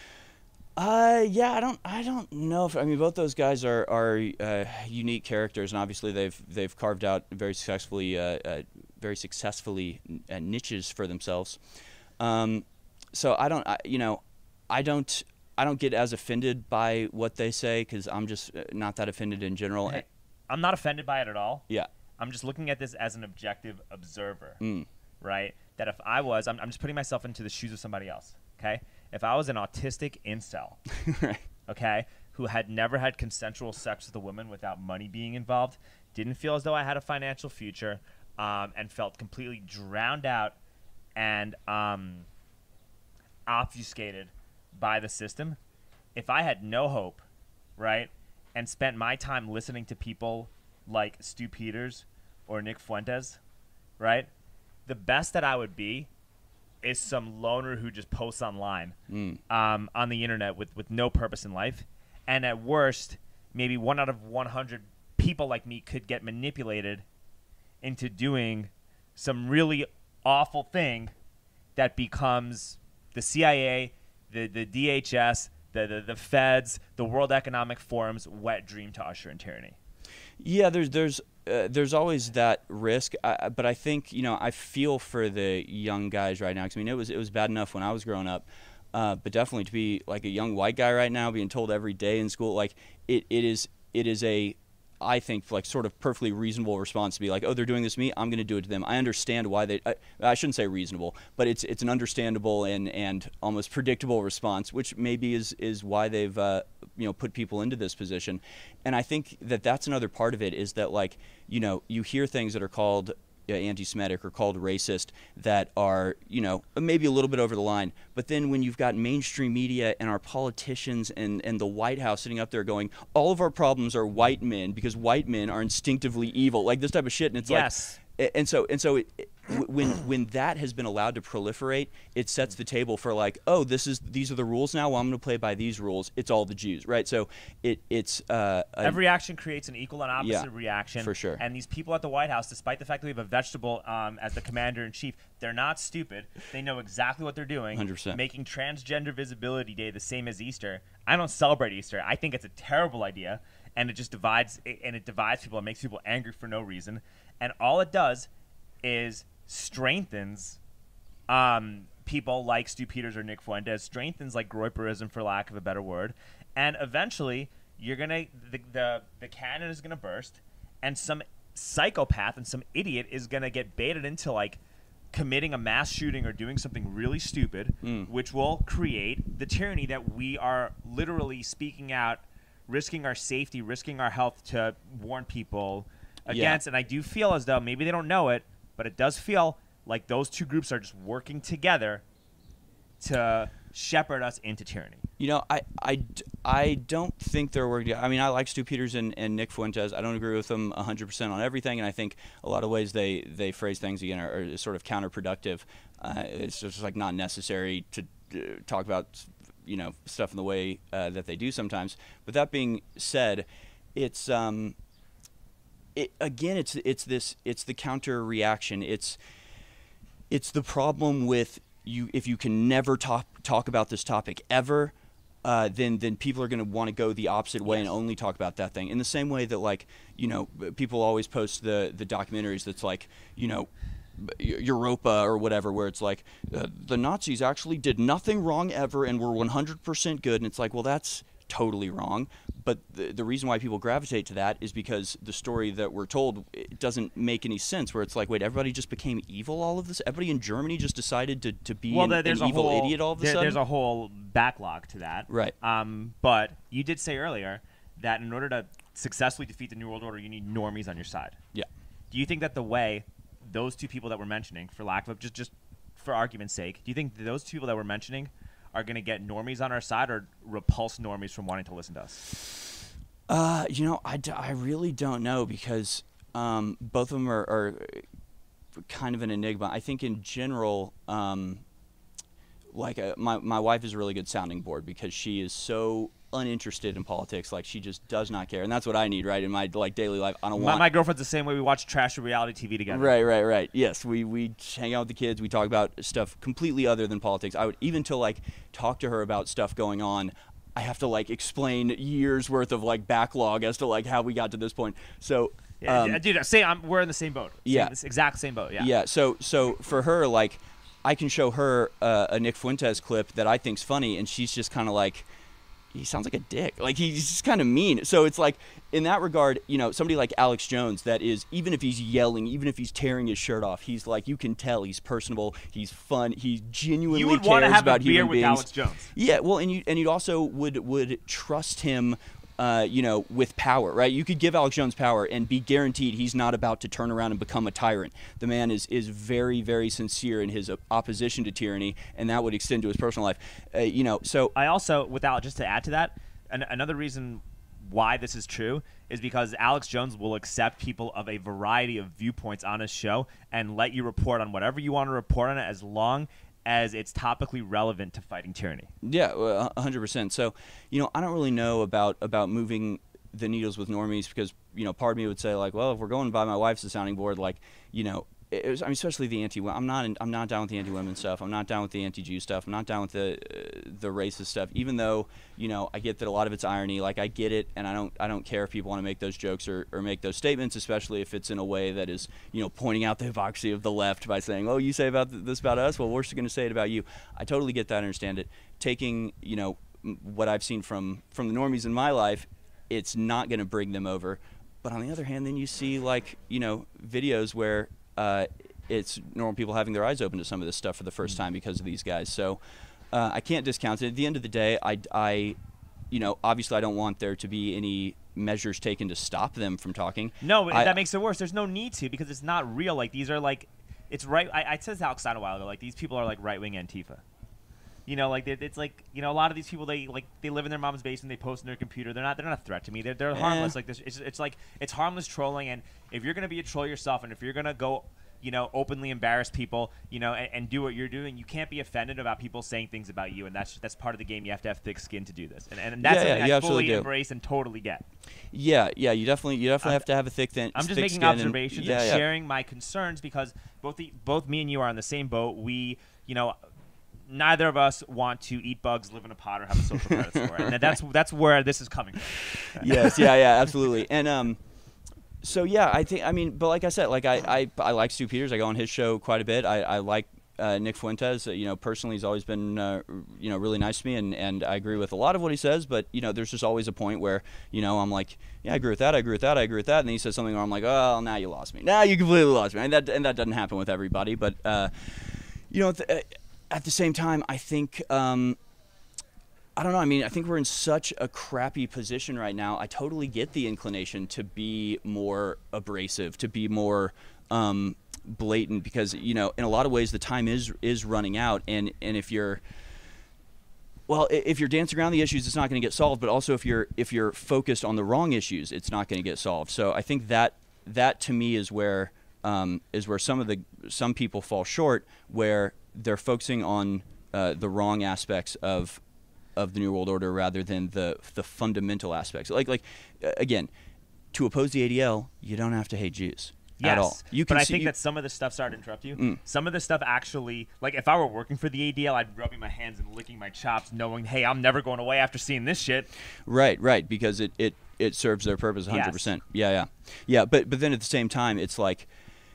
Uh, yeah, I don't, I don't know if I mean both those guys are are uh, unique characters, and obviously they've they've carved out very successfully, uh, uh, very successfully uh, niches for themselves. Um, so I don't, I, you know, I don't. I don't get as offended by what they say because I'm just not that offended in general. Hey, I'm not offended by it at all. Yeah. I'm just looking at this as an objective observer, Mm. right? That if I was, I'm, I'm just putting myself into the shoes of somebody else, okay? If I was an autistic incel, Right. okay, who had never had consensual sex with a woman without money being involved, didn't feel as though I had a financial future, um, and felt completely drowned out and um, obfuscated by the system, if I had no hope, right, and spent my time listening to people like Stu Peters or Nick Fuentes, right, the best that I would be is some loner who just posts online Mm. um, on the internet with, with no purpose in life. And at worst, maybe one out of one hundred people like me could get manipulated into doing some really awful thing that becomes the C I A, the, the D H S, the, the, the feds, the World Economic Forum's wet dream to usher in tyranny. Yeah, there's there's uh, there's always that risk, I, but I think you know I feel for the young guys right now. 'Cause, I mean, it was it was bad enough when I was growing up, uh, but definitely to be like a young white guy right now, being told every day in school, like it, it is it is a I think like sort of perfectly reasonable response to be like, oh, they're doing this to me, I'm going to do it to them. I understand why they. I, I shouldn't say reasonable, but it's it's an understandable and, and almost predictable response, which maybe is is why they've uh, you know put people into this position. And I think that that's another part of it is that like you know you hear things that are called uh, anti-Semitic or called racist that are you know maybe a little bit over the line, but then when you've got mainstream media and our politicians and, and the White House sitting up there going, all of our problems are white men because white men are instinctively evil, like this type of shit, and it's Yes. like, and so and so it, it, when when that has been allowed to proliferate, it sets the table for like, oh, this is these are the rules now. Well, I'm going to play by these rules. It's all the Jews, right? So it it's uh, a, Every action creates an equal and opposite Yeah, reaction. for sure. And these people at the White House, despite the fact that we have a vegetable um, as the commander in chief, they're not stupid. They know exactly what they're doing. one hundred percent. Making Transgender Visibility Day the same as Easter. I don't celebrate Easter. I think it's a terrible idea, and it just divides and it divides people. It makes people angry for no reason, and all it does is strengthens um, people like Stu Peters or Nick Fuentes, strengthens like Groyperism, for lack of a better word, and eventually you're gonna the the, the cannon is gonna burst, and some psychopath and some idiot is gonna get baited into like committing a mass shooting or doing something really stupid, Mm. which will create the tyranny that we are literally speaking out, risking our safety, risking our health to warn people against. Yeah. And I do feel as though maybe they don't know it, but it does feel like those two groups are just working together to shepherd us into tyranny. You know, I, I, I don't think they're working. I mean, I like Stu Peters and, and Nick Fuentes. I don't agree with them one hundred percent on everything, and I think a lot of ways they, they phrase things again are, are sort of counterproductive. Uh, it's just like not necessary to uh, talk about you know stuff in the way uh, that they do sometimes. But that being said, it's um, it again, it's it's this it's the counter reaction. It's it's the problem with you if you can never talk talk about this topic ever. Uh, then then people are going to want to go the opposite way Yes. and only talk about that thing. In the same way that like you know people always post the the documentaries that's like you know Europa or whatever, where it's like uh, the Nazis actually did nothing wrong ever and were one hundred percent good, and it's like, well, that's totally wrong. But the, the reason why people gravitate to that is because the story that we're told, it doesn't make any sense, where it's like, wait, everybody just became evil all of this? Everybody in Germany just decided to, to be Well, an, there- there's an a evil whole, idiot all of a there- sudden? There's a whole backlog to that. Right. Um, but you did say earlier that in order to successfully defeat the New World Order, you need normies on your side. Yeah. Do you think that the way those two people that we're mentioning, for lack of just just for argument's sake, do you think those two people that we're mentioning are going to get normies on our side or repulse normies from wanting to listen to us? Uh, you know, I, d- I really don't know because um, both of them are, are kind of an enigma. I think in general, um, like uh, my my wife is a really good sounding board because she is so uninterested in politics. Like she just does not care, and that's what I need, right? In my like daily life, I don't My, want. my girlfriend's the same way. We watch trash reality T V together. Right, right, right. Yes, we we hang out with the kids. We talk about stuff completely other than politics. I would even to like talk to her about stuff going on. I have to like explain years worth of like backlog as to like how we got to this point. So, Yeah, um, dude, say I'm, we're in the same boat. Same, Yeah. this exact same boat. Yeah. yeah. So so for her, like, I can show her uh, a Nick Fuentes clip that I think's funny, and she's just kind of like, he sounds like a dick. Like he's just kind of mean. So it's like in that regard, you know, somebody like Alex Jones, that is, even if he's yelling, even if he's tearing his shirt off, he's like, you can tell he's personable, he's fun, he genuinely You would want cares to have about a beer human with beings. Alex Jones. Yeah, well, and you and you also would would trust him. Uh, you know, with power, right? You could give Alex Jones power and be guaranteed he's not about to turn around and become a tyrant. The man is is very, very sincere in his opposition to tyranny, and that would extend to his personal life. Uh, you know, so I also, without just to add to that, an, another reason why this is true is because Alex Jones will accept people of a variety of viewpoints on his show and let you report on whatever you want to report on it as long as it's topically relevant to fighting tyranny. yeah, well, one hundred percent. So, you know, I don't really know about about moving the needles with normies because, you know, part of me would say like, well, if we're going by my wife's sounding board, like, you know, it was, I mean, especially the anti. I'm not. In, I'm not down with the anti-women stuff. I'm not down with the anti-Jew stuff. I'm not down with the uh, the racist stuff. Even though, you know, I get that a lot of it's irony. Like, I get it, and I don't. I don't care if people want to make those jokes or, or make those statements, especially if it's in a way that is, you know, pointing out the hypocrisy of the left by saying, "Oh, you say about th- this about us. Well, we're just going to say it about you." I totally get that. I understand it. Taking, you know, m- what I've seen from from the normies in my life, it's not going to bring them over. But on the other hand, then you see, like, you know, videos where uh, it's normal people having their eyes open to some of this stuff for the first time because of these guys. So uh, I can't discount it. At the end of the day, I, I, you know, obviously I don't want there to be any measures taken to stop them from talking. No, I, that makes it worse. There's no need to, because it's not real. Like, these are like, it's right. I, I said to Alex Stein a while ago, like, these people are like right-wing Antifa. You know, like, it's like, you know, a lot of these people, they like they live in their mom's basement, they post on their computer. They're not they're not a threat to me. They're they're Eh. harmless. Like this, it's, it's like it's harmless trolling. And if you're gonna be a troll yourself, and if you're gonna go, you know, openly embarrass people, you know, and, and do what you're doing, you can't be offended about people saying things about you. And that's that's part of the game. You have to have thick skin to do this. And and that's Yeah, something yeah, you I absolutely fully do. embrace and totally get. Yeah, yeah, you definitely you definitely I'm- have to have a thick thin. I'm just thick making skin and- observations yeah, and yeah. sharing my concerns, because both the both me and you are on the same boat. We, you know, neither of us want to eat bugs, live in a pot, or have a social credit score, and that's that's where this is coming from. Yes, yeah, yeah, absolutely. And um, so yeah, I think I mean, but like I said, like I I, I like Stu Peters. I go on his show quite a bit. I, I like uh, Nick Fuentes. Uh, you know, personally, he's always been uh, you know really nice to me, and and I agree with a lot of what he says. But you know, there's just always a point where you know I'm like, yeah, I agree with that. I agree with that. I agree with that. And then he says something where I'm like, oh, now you lost me. Now you completely lost me. And that and that doesn't happen with everybody. But uh, you know. Th- At the same time, I think, um, I don't know, I mean, I think we're in such a crappy position right now. I totally get the inclination to be more abrasive, to be more um, blatant, because, you know, in a lot of ways the time is is running out. And, and if you're, well, i- if you're dancing around the issues, it's not going to get solved. But also if you're if you're focused on the wrong issues, it's not going to get solved. So I think that that to me is where um, is where some of the some people fall short, where they're focusing on uh, the wrong aspects of of the New World Order rather than the the fundamental aspects. Like like uh, again, to oppose the A D L, you don't have to hate Jews Yes, at all. You can but I see, think you, that some of the stuff, sorry to interrupt you, Mm. some of the stuff actually, like if I were working for the A D L, I'd be rubbing my hands and licking my chops knowing, hey, I'm never going away after seeing this shit. right, right, because it, it, it serves their purpose one hundred percent. Yeah, yeah. Yeah, but but then at the same time, it's like,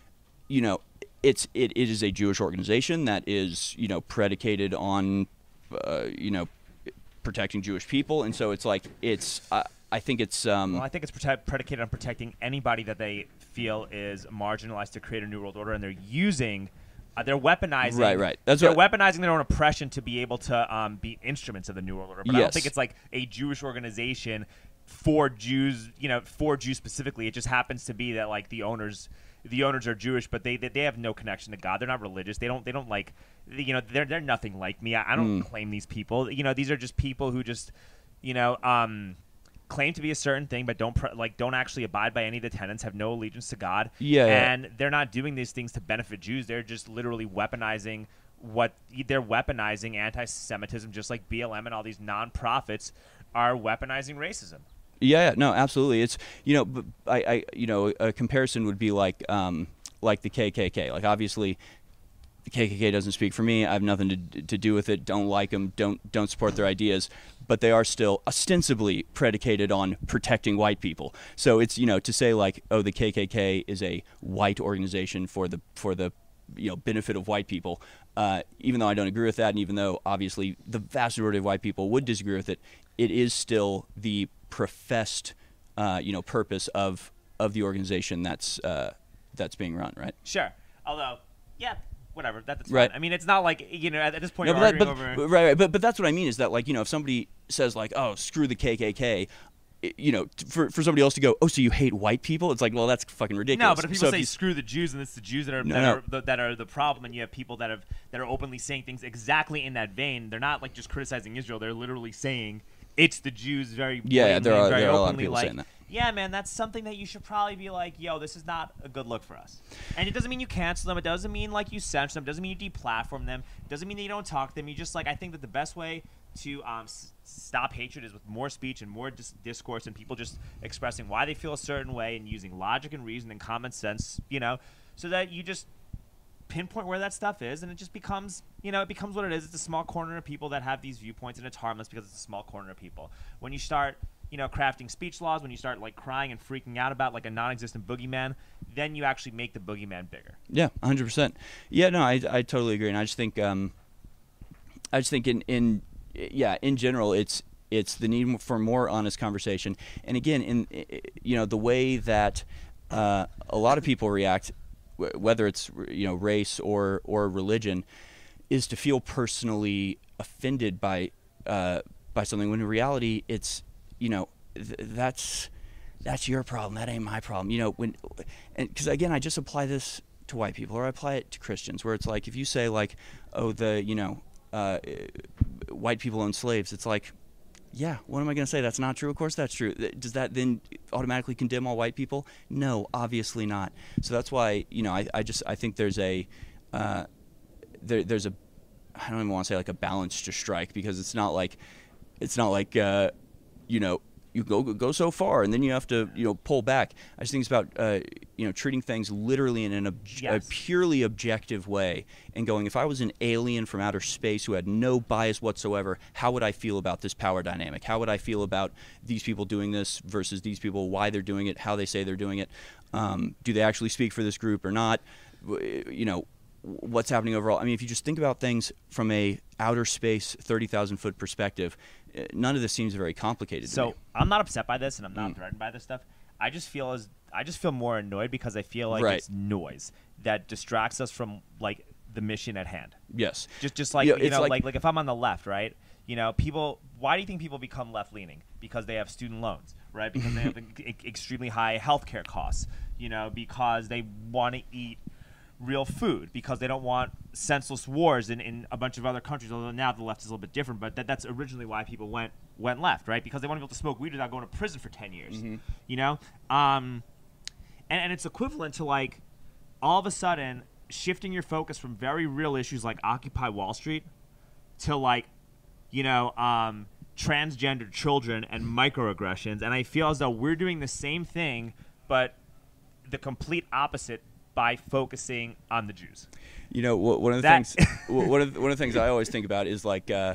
you know, it's it, it is a Jewish organization that is, you know, predicated on, uh, you know, protecting Jewish people, and so it's like it's. Uh, I think it's. Um, Well, I think it's protect, predicated on protecting anybody that they feel is marginalized to create a new world order, and they're using, uh, they're weaponizing. Right, right. That's they're what- weaponizing their own oppression to be able to um, be instruments of the new world order. But I don't Yes. think it's like a Jewish organization for Jews, you know, for Jews specifically. It just happens to be that like the owners, the owners are Jewish, but they they, they have no connection to God. They're not religious. They don't they don't like, you know, they're they're nothing like me. I, I don't Mm. claim these people. You know, these are just people who just, you know, um. claim to be a certain thing, but don't pr- like don't actually abide by any of the tenets, have no allegiance to God. Yeah, yeah. and they're not doing these things to benefit Jews. They're just literally weaponizing what they're weaponizing anti-Semitism, just like B L M and all these non-profits are weaponizing racism. Yeah, yeah, no, absolutely. It's you know, b- I, I you know, a comparison would be like um, like the K K K. Like obviously, the K K K doesn't speak for me. I have nothing to to do with it. Don't like them. Don't don't support their ideas. But they are still ostensibly predicated on protecting white people. So it's you know to say like, oh, the K K K is a white organization for the for the you know benefit of white people. Uh, even though I don't agree with that, and even though obviously the vast majority of white people would disagree with it, it is still the professed uh, you know purpose of of the organization that's uh, that's being run, right? Sure, although yeah, whatever. That, that's Right. fine. I mean, it's not like you know at, at this point No, you're but, that, arguing but over. right, right, but but that's what I mean is that like you know if somebody says like oh screw the K K K, i- you know t- for for somebody else to go oh so you hate white people, it's like well that's fucking ridiculous. No, but if people So say you- screw the Jews, and it's the Jews that are No, that, no. Are the, that are the problem, and you have people that have that are openly saying things exactly in that vein. They're not like just criticizing Israel. They're literally saying it's the Jews very Yeah, yeah, there blatantly, are- very there are a lot of openly, people like, saying that. yeah, man, that's something that you should probably be like, yo, this is not a good look for us. And it doesn't mean you cancel them. It doesn't mean like you censor them. It doesn't mean you deplatform them. It doesn't mean that you don't talk to them. You just like I think that the best way to um, s- stop hatred is with more speech and more dis- discourse and people just expressing why they feel a certain way and using logic and reason and common sense, you know, so that you just pinpoint where that stuff is, and it just becomes, you know, it becomes what it is. It's a small corner of people that have these viewpoints, and it's harmless because it's a small corner of people. When you start, you know, crafting speech laws, when you start like crying and freaking out about like a non-existent boogeyman, then you actually make the boogeyman bigger. Yeah, one hundred percent. Yeah, no, I I totally agree, and I just think um, I just think in in yeah, in general, it's it's the need for more honest conversation, and again, in you know the way that uh, a lot of people react, whether it's you know race or or religion, is to feel personally offended by uh, by something, when in reality it's you know th- that's that's your problem, that ain't my problem. You know when, and because again I just apply this to white people, or I apply it to Christians, where it's like if you say like, oh the you know uh, white people own slaves, it's like, yeah, what am I going to say? That's not true. Of course that's true. Does that then automatically condemn all white people? No, obviously not. So that's why, you know, I, I just, I think there's a, uh, there, there's a, I don't even want to say like a balance to strike, because it's not like, it's not like, uh, you know, you go go so far and then you have to, you know, pull back. I just think it's about, uh, you know, treating things literally in an ob- Yes. a purely objective way, and going, if I was an alien from outer space who had no bias whatsoever, how would I feel about this power dynamic? How would I feel about these people doing this versus these people, why they're doing it, how they say they're doing it? Um, do they actually speak for this group or not? You know, what's happening overall? I mean, if you just think about things from a outer space thirty thousand foot perspective, none of this seems very complicated So to me. I'm not upset by this, and I'm not Mm. threatened by this stuff. I just feel as I just feel more annoyed because I feel like Right. it's noise that distracts us from like the mission at hand. Yes. Just just like Yeah, you it's know, like- like, like if I'm on the left, right? You know, people. Why do you think people become left leaning? Because they have student loans, right? Because they have e- extremely high healthcare costs. You know, because they want to eat real food, because they don't want senseless wars in, in a bunch of other countries. Although now the left is a little bit different, but that, that's originally why people went went left, right? Because they want to be able to smoke weed without going to prison for ten years. Mm-hmm. You know, um, and and it's equivalent to like all of a sudden shifting your focus from very real issues like Occupy Wall Street to like, you know, um, transgender children and microaggressions. And I feel as though we're doing the same thing, but the complete opposite by focusing on the Jews. You know, wh- one of the That- things, wh- one of the, one of the things I always think about is like, uh,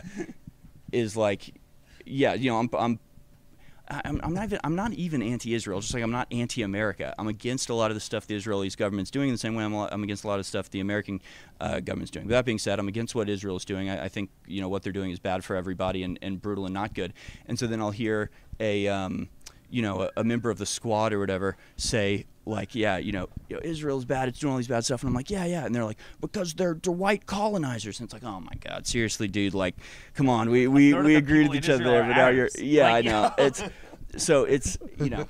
is like, yeah, you know, I'm, I'm, I'm, I'm not even, I'm not even anti-Israel. Just like I'm not anti-America. I'm against a lot of the stuff the Israeli government's doing. In the same way, I'm, a lot, I'm against a lot of stuff the American uh, government's doing. With that being said, I'm against what Israel is doing. I, I think you know what they're doing is bad for everybody and, and brutal and not good. And so then I'll hear a, um, you know, a, a member of the squad or whatever say, like, yeah, you know, you know, Israel's bad, it's doing all these bad stuff. And I'm like, yeah, yeah. And they're like, because they're, they're white colonizers. And it's like, oh, my God, seriously, dude, like, come on. We we, third of we the agreed people with in each other Israel there. are But now you're, Arabs. yeah, Like, I you know. know. It's, so it's, you know,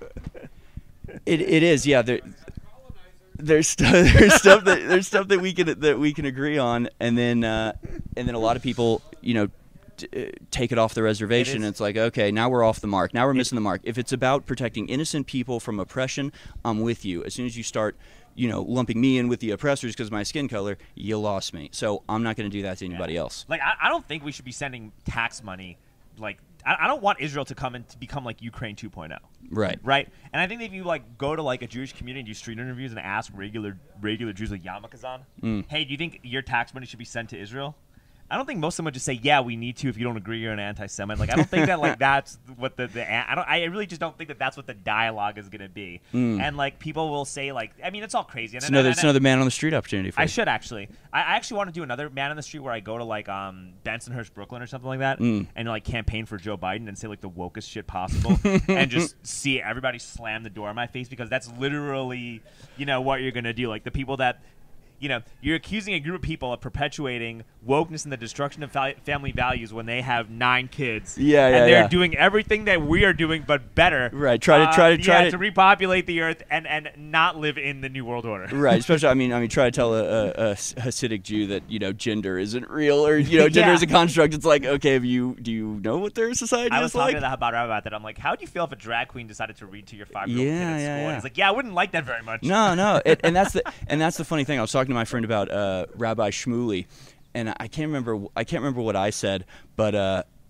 it it is, yeah. There, there's, stu- there's stuff that there's stuff that we can that we can agree on, and then uh, and then a lot of people, you know, t- uh, take it off the reservation. It is- And it's like, okay, now we're off the mark. Now we're missing the mark. If it's about protecting innocent people from oppression, I'm with you. As soon as you start, you know, lumping me in with the oppressors because of my skin color, you lost me. So I'm not going to do that to anybody else. Like, I, I don't think we should be sending tax money. Like, I, I don't want Israel to come and to become like Ukraine two point oh. Right. Right. And I think that if you like go to like a Jewish community and do street interviews and ask regular regular Jews like Yamakazan, Mm. hey, do you think your tax money should be sent to Israel? I don't think most of them would just say, yeah, we need to. If you don't agree, you're an anti-Semite. Like, I don't think that like that's what the, the I don't I really just don't think that that's what the dialogue is going to be. Mm. And like people will say like, I mean, it's all crazy. And, It's and- another, and- it's another man on the street opportunity for I you. should actually. I, I actually want to do another man on the street where I go to like um Bensonhurst, Brooklyn, or something like that, Mm. and like campaign for Joe Biden and say like the wokest shit possible, and just see everybody slam the door in my face, because that's literally, you know, what you're gonna do. Like the people that, you know, you're accusing a group of people of perpetuating wokeness and the destruction of fa- family values when they have nine kids. Yeah, yeah, and they're yeah. doing everything that we are doing, but better. Right, try to- Uh, try to- try yeah, to- to repopulate the earth and and not live in the new world order. Right, especially I mean, I mean, try to tell a, a, a Hasidic Jew that you know gender isn't real, or you know gender Yeah. is a construct. It's like, okay, have you do you know what their society I was is talking like? to the Chabad about that. I'm like, how do you feel if a drag queen decided to read to your five-year-old Yeah, kid at yeah, school? yeah. And he's like, yeah, I wouldn't like that very much. No, no, it, and that's the and that's the funny thing. I was talking to my friend about uh, Rabbi Shmuley, and I can't remember I can't remember what I said, but uh,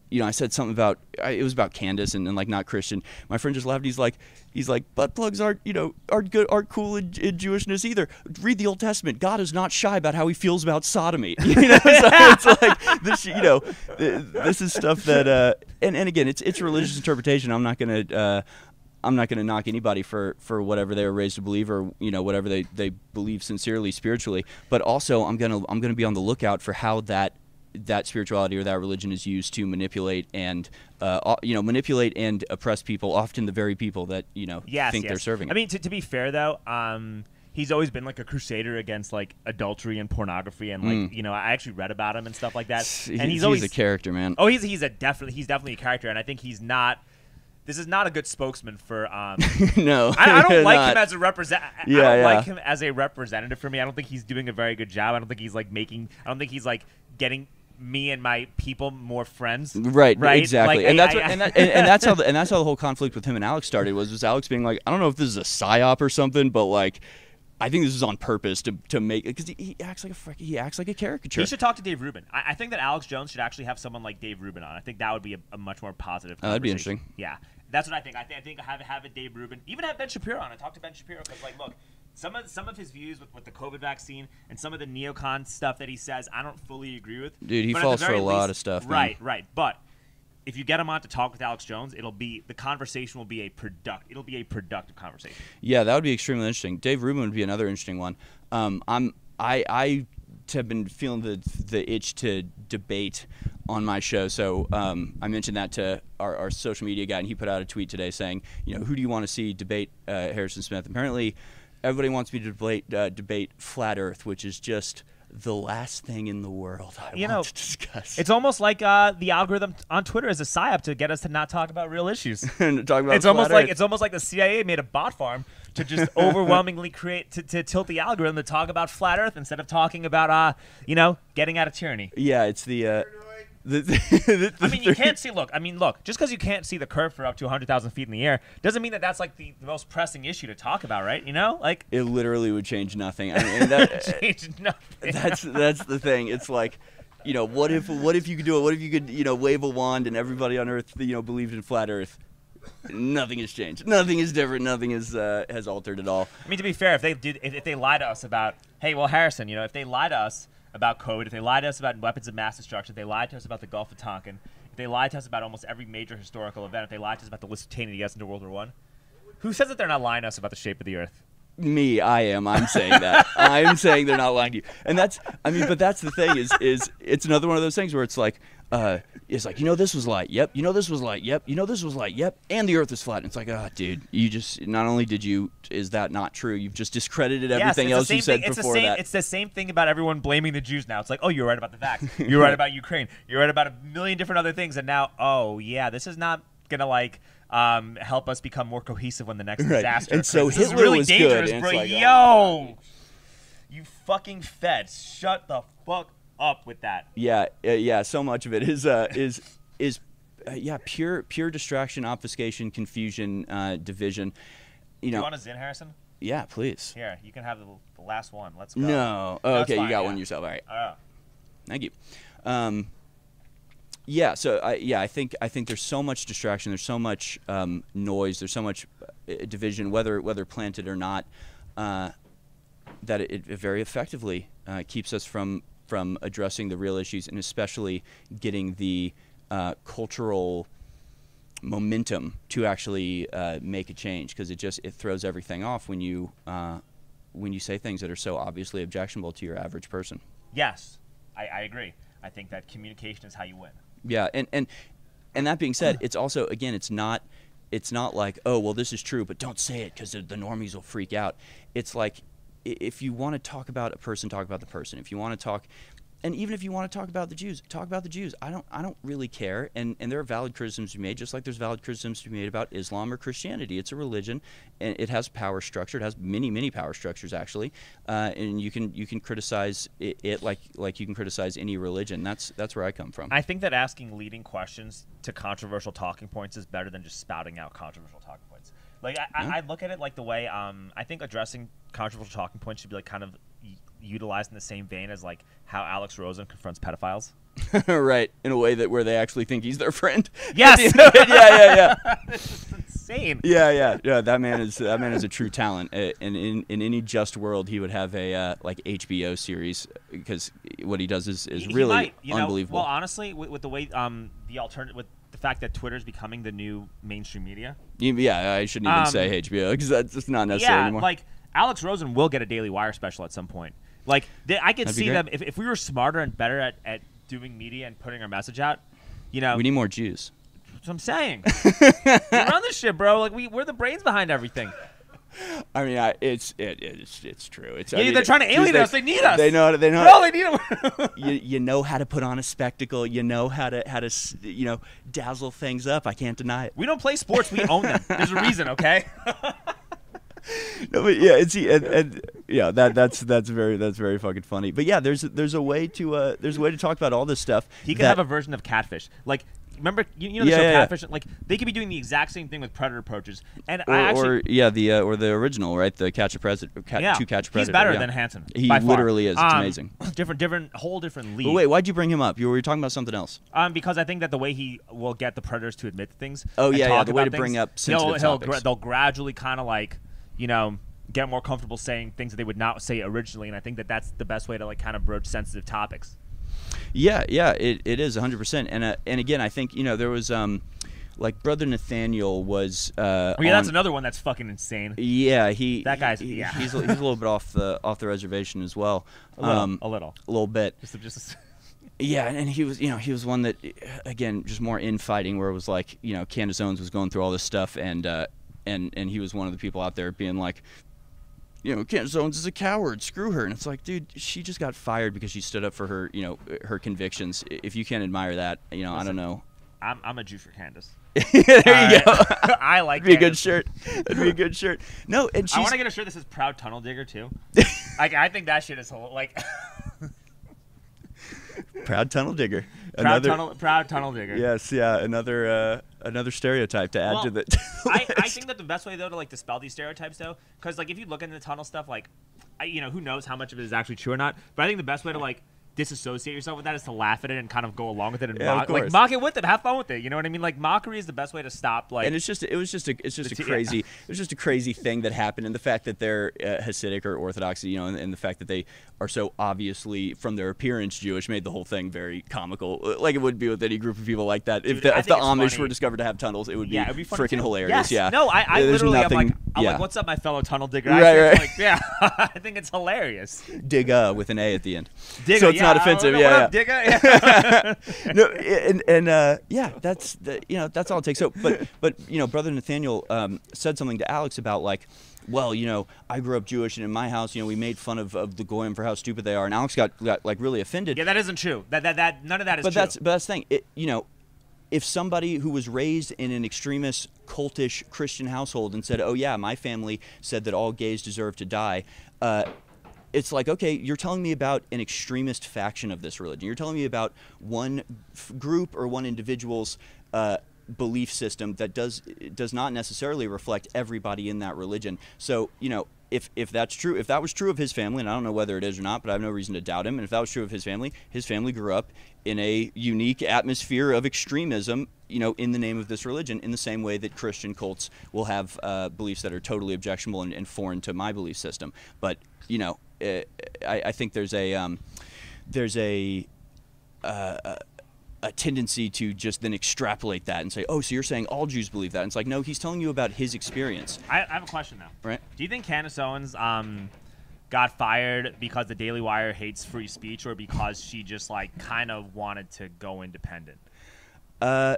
you know, I said something about I, it was about Candace and, and like not Christian. My friend just laughed. He's like, he's like, butt plugs aren't you know aren't good aren't cool in, in Jewishness either. Read the Old Testament. God is not shy about how he feels about sodomy. You know, so it's like this. You know, this is stuff that uh, and and again, it's it's religious interpretation. I'm not gonna. Uh, I'm not going to knock anybody for, for whatever they were raised to believe or you know whatever they, they believe sincerely spiritually, but also I'm gonna I'm gonna be on the lookout for how that that spirituality or that religion is used to manipulate and uh, you know manipulate and oppress people, often the very people that you know yes, think yes. they're serving. I mean, to, to be fair though, um, he's always been like a crusader against like adultery and pornography and like mm. you know I actually read about him and stuff like that. He, and he's, he's always a character, man. Oh, he's he's a definitely he's definitely a character, and I think he's not. This is not a good spokesman for. Um, no, I, I don't like not. him as a represent. Yeah, I don't yeah. like him as a representative for me. I don't think he's doing a very good job. I don't think he's like making. I don't think he's like getting me and my people more friends. Right, right, exactly, like, and I, that's I, what, and, that, and, and that's how the, and that's how the whole conflict with him and Alex started. Was was Alex being like, I don't know if this is a psyop or something, but like. I think this is on purpose to to make because he, he acts like a frick, he acts like a caricature. He should talk to Dave Rubin. I, I think that Alex Jones should actually have someone like Dave Rubin on. I think that would be a, a much more positive. Oh, that'd be interesting. Yeah, that's what I think. I, th- I think have have it Dave Rubin, even have Ben Shapiro on. I talked to Ben Shapiro because like, look, some of some of his views with, with the COVID vaccine and some of the neocon stuff that he says, I don't fully agree with. Dude, he but falls for a least, lot of stuff. Right, man. right, but. If you get him on to talk with Alex Jones, it'll be the conversation will be a product. It'll be a productive conversation. Yeah, that would be extremely interesting. Dave Rubin would be another interesting one. Um, I'm I I have been feeling the the itch to debate on my show, so um, I mentioned that to our, our social media guy, and he put out a tweet today saying, you know, who do you want to see debate uh, Harrison Smith? Apparently, everybody wants me to debate uh, debate flat Earth, which is just. The last thing in the world I you want know, to discuss. It's almost like uh, the algorithm on Twitter is a psyop to get us to not talk about real issues. talk about it's almost Earth. like it's almost like the C I A made a bot farm to just overwhelmingly create to, to tilt the algorithm to talk about flat Earth instead of talking about uh you know getting out of tyranny. Yeah, it's the. Uh, The, the, the, I mean, you can't see. Look, I mean, look. Just because you can't see the curve for up to one hundred thousand feet in the air doesn't mean that that's like the, the most pressing issue to talk about, right? You know, like it literally would change nothing. I mean, that, change nothing. That's that's the thing. It's like, you know, what if what if you could do it? What if you could, you know, wave a wand and everybody on Earth, you know, believed in flat Earth? Nothing has changed. Nothing is different. Nothing is uh, has altered at all. I mean, to be fair, if they did, if, if they lie to us about, hey, well, Harrison, you know, if they lie to us. About COVID, if they lied to us about weapons of mass destruction, if they lied to us about the Gulf of Tonkin, if they lied to us about almost every major historical event, if they lied to us about the Lusitania yes into World War One, who says that they're not lying to us about the shape of the Earth? Me, I am. I'm saying that. I'm saying they're not lying to you. And that's, I mean, but that's the thing is, is it's another one of those things where it's like, uh, it's like, you know, this was light. Yep. You know, this was light. Yep. You know, this was light. Yep. And the Earth is flat. And it's like, oh, dude, you just, not only did you, is that not true? You've just discredited everything yes, else you said thing. It's before the same, that. It's the same thing about everyone blaming the Jews now. It's like, oh, you're right about the vax. You're right about Ukraine. You're right about a million different other things. And now, oh, yeah, this is not going to like, Um, help us become more cohesive when the next right. disaster and occurs. so this Hitler is really was dangerous, good, bro. Like, Yo, oh. you fucking feds, shut the fuck up with that. Yeah, uh, yeah. So much of it is uh, is is uh, yeah, pure pure distraction, obfuscation, confusion, uh, division. You know. You want a Zin, Harrison? Yeah, please. Here, you can have the, the last one. Let's go. No. Oh, no, okay, fine, you got yeah. one yourself. All right. Uh, Thank you. Um, yeah. So I yeah I think I think there's so much distraction. There's so much um, noise. There's so much uh, division, whether whether planted or not, uh, that it, it very effectively uh, keeps us from from addressing the real issues, and especially getting the uh, cultural momentum to actually uh, make a change, because it just it throws everything off when you uh, when you say things that are so obviously objectionable to your average person. yes, I, I agree. I think that communication is how you win. Yeah, and and and that being said, it's also, again, it's not it's not like, oh, well, this is true, but don't say it because the, the normies will freak out. It's like, i- if you want to talk about a person, talk about the person. If you want to talk, and even if you want to talk about the Jews, talk about the Jews. I don't I don't really care. And and there are valid criticisms to be made, just like there's valid criticisms to be made about Islam or Christianity. It's a religion, and it has power structure. It has many many power structures, actually. Uh, and you can you can criticize it, it like like you can criticize any religion. That's that's where I come from. I think that asking leading questions to controversial talking points is better than just spouting out controversial talking points. Like I, Yeah. I, I look at it like the way um, I think addressing controversial talking points should be like kind of y- utilized in the same vein as like how Alex Rosen confronts pedophiles. Right, in a way that where they actually think he's their friend. Yes. yeah, yeah, yeah. This is insane. Yeah, yeah, yeah. That man is that man is a true talent, uh, and in in any just world, he would have a uh, like H B O series because what he does is, is He- he really might, you know, unbelievable. Well, honestly, with, with the way um the alternative with the fact that Twitter is becoming the new mainstream media. You- yeah, I shouldn't even Um, say H B O because that's just not necessary Yeah, anymore. like Alex Rosen will get a Daily Wire special at some point. Like they, I could That'd be see great. them if, if we were smarter and better at, at doing media and putting our message out. You know, we need more Jews. that's what I'm saying. We run this shit, bro. Like we we're the brains behind everything. I mean, I, it's it, it's it's true. It's I Yeah, mean, they're trying to Jews, alienate they, us. They need us. They know. They know. Bro, they need them. you, you know how to put on a spectacle. You know how to how to s- you know dazzle things up. I can't deny it. We don't play sports. We own them. There's a reason, okay? No, but yeah, it's and, and yeah, that that's that's very that's very fucking funny. But yeah, there's there's a way to uh there's a way to talk about all this stuff. He could that- have a version of Catfish. Like, remember, you, you know the Yeah, show yeah, yeah. Catfish? Like, they could be doing the exact same thing with Predator approaches. And or, I actually, or yeah, the uh, or the original, right? The Catch a Predator, cat, yeah, two Catch a Predator. he's better yeah. than Hansen. He by far. literally is. It's Um, amazing. Different, different, whole different league. But wait, why'd you bring him up? You were talking about something else. Um, because I think that the way he will get the Predators to admit to things. Oh, and yeah, yeah, talk the way about to bring things, up he'll, sensitive he'll topics. they'll gradually kind of like, you know, get more comfortable saying things that they would not say originally, and I think that that's the best way to like kind of broach sensitive topics. Yeah, yeah, it, it is one hundred percent. And uh, and again, I think you know there was um, like Brother Nathaniel was. Uh, Oh yeah, that's on- another one that's fucking insane. Yeah, he That guy's- he- yeah. he's a- he's a little bit off the off the reservation as well. A little, um, a little, a little bit. just, a, just. A, Yeah, and he was, you know, he was one that, again, just more infighting, where it was like, you know, Candace Owens was going through all this stuff, and uh, and and he was one of the people out there being like, you know, Candace Owens is a coward, screw her, and it's like, dude, she just got fired because she stood up for her, you know, her convictions. If you can't admire that, you know, I don't know. I'm, I'm a Jew for Candace. there you go. I like. That'd be a good Candace. shirt. That'd be a good shirt. No, and she's. I want to get a shirt that says "Proud Tunnel Digger" too. Like I think that shit is hol- like Proud tunnel digger. proud Another. tunnel, proud tunnel digger. Yes, yeah, another uh, another stereotype to add Well, to the. to the I, I list. think that the best way though to like dispel these stereotypes though, because like if you look into the tunnel stuff, like, I, you know, who knows how much of it is actually true or not. But I think the best way to like disassociate yourself with that is to laugh at it and kind of go along with it and Yeah, of mock, like course. mock it with it, have fun with it. You know what I mean? Like mockery is the best way to stop. Like, And it's just it was just a it's just a The t- crazy it was just a crazy thing that happened, and the fact that they're uh, Hasidic or Orthodox, you know, and, and the fact that they are so obviously from their appearance Jewish made the whole thing very comical, uh, like it would be with any group of people like that. Dude, if the, I if the think it's Amish funny. were discovered to have tunnels, it would be, yeah, it'd be funny freaking too. hilarious. Yes. Yeah, No, I, I There's literally, nothing, I'm like, I'm yeah. like, what's up, my fellow tunnel digger? Right, I right. Like, yeah, I think it's hilarious. Digga with an A at the end, Digga, so it's yeah, not I offensive. don't know, Yeah, what yeah. up, digga? Yeah. no, and and uh, yeah, that's the, you know that's all it takes. So, but but you know, Brother Nathaniel um, said something to Alex about like, well, you know, I grew up Jewish, and in my house, you know, we made fun of, of the goyim for how stupid they are, and Alex got, got like really offended. Yeah, that isn't true. That that that none of that is but true. that's but that's the thing. It, you know, if somebody who was raised in an extremist, cultish Christian household and said, "Oh yeah, my family said that all gays deserve to die," uh, it's like, okay, you're telling me about an extremist faction of this religion. You're telling me about one f- group or one individual's uh, belief system that does does not necessarily reflect everybody in that religion. So, you know, if if that's true, if that was true of his family, and I don't know whether it is or not, but I have no reason to doubt him. And if that was true of his family, his family grew up in a unique atmosphere of extremism, you know, in the name of this religion, in the same way that Christian cults will have uh, beliefs that are totally objectionable and, and foreign to my belief system. But, you know, uh, I, I think there's a um, there's a uh, a tendency to just then extrapolate that and say, oh, so you're saying all Jews believe that? And it's like, no, he's telling you about his experience, I, I have a question though. right? Do you think Candace Owens um got fired because the Daily Wire hates free speech, or because she just like kind of wanted to go independent? Uh,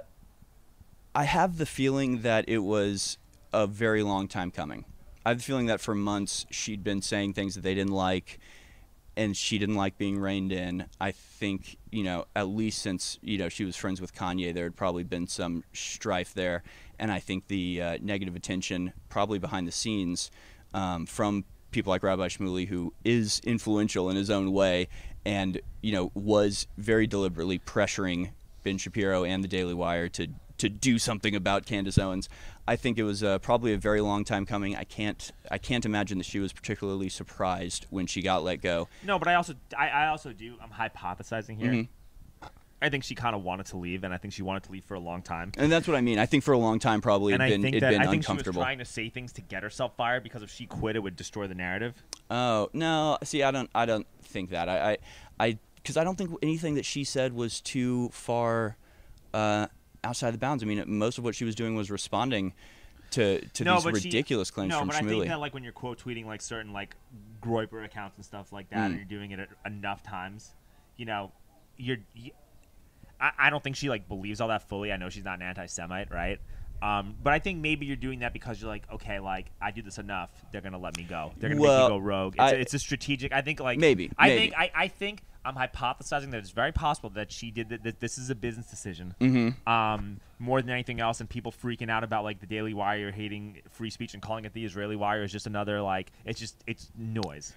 I have the feeling that it was a very long time coming. I have the feeling that for months she'd been saying things that they didn't like, and she didn't like being reined in. I think, you know, at least since, you know, she was friends with Kanye, there had probably been some strife there. And I think the uh, negative attention probably behind the scenes um, from people like Rabbi Shmuley, who is influential in his own way and, you know, was very deliberately pressuring Ben Shapiro and the Daily Wire to to do something about Candace Owens. I think it was uh, probably a very long time coming. I can't I can't imagine that she was particularly surprised when she got let go. No, but I also I, I also do I'm hypothesizing here. Mhm. I think she kind of wanted to leave, and I think she wanted to leave for a long time. And that's what I mean. I think for a long time probably and it'd I been, think it'd that been I think uncomfortable. she was trying to say things to get herself fired because if she quit, it would destroy the narrative. Oh no! See, I don't, I don't think that. I, I, because I, I don't think anything that she said was too far uh, outside the bounds. I mean, most of what she was doing was responding to to no, these but ridiculous she, claims no, from but I Shmuley. think that like when you're quote tweeting like certain like Groyper accounts and stuff like that, Mm. and you're doing it enough times, you know, you're. You, I, I don't think she like believes all that fully. I know she's not an anti-Semite, right? Um, but I think maybe you're doing that because you're like, okay, like I do this enough, they're gonna let me go. They're gonna Well, make me go rogue. It's, I- a, it's a strategic. I think like Maybe, I maybe. think I, I think I'm hypothesizing that it's very possible that she did that. that this is a business decision, Mm-hmm. um, more than anything else. And people freaking out about like the Daily Wire hating free speech and calling it the Israeli Wire is just another like it's just it's noise.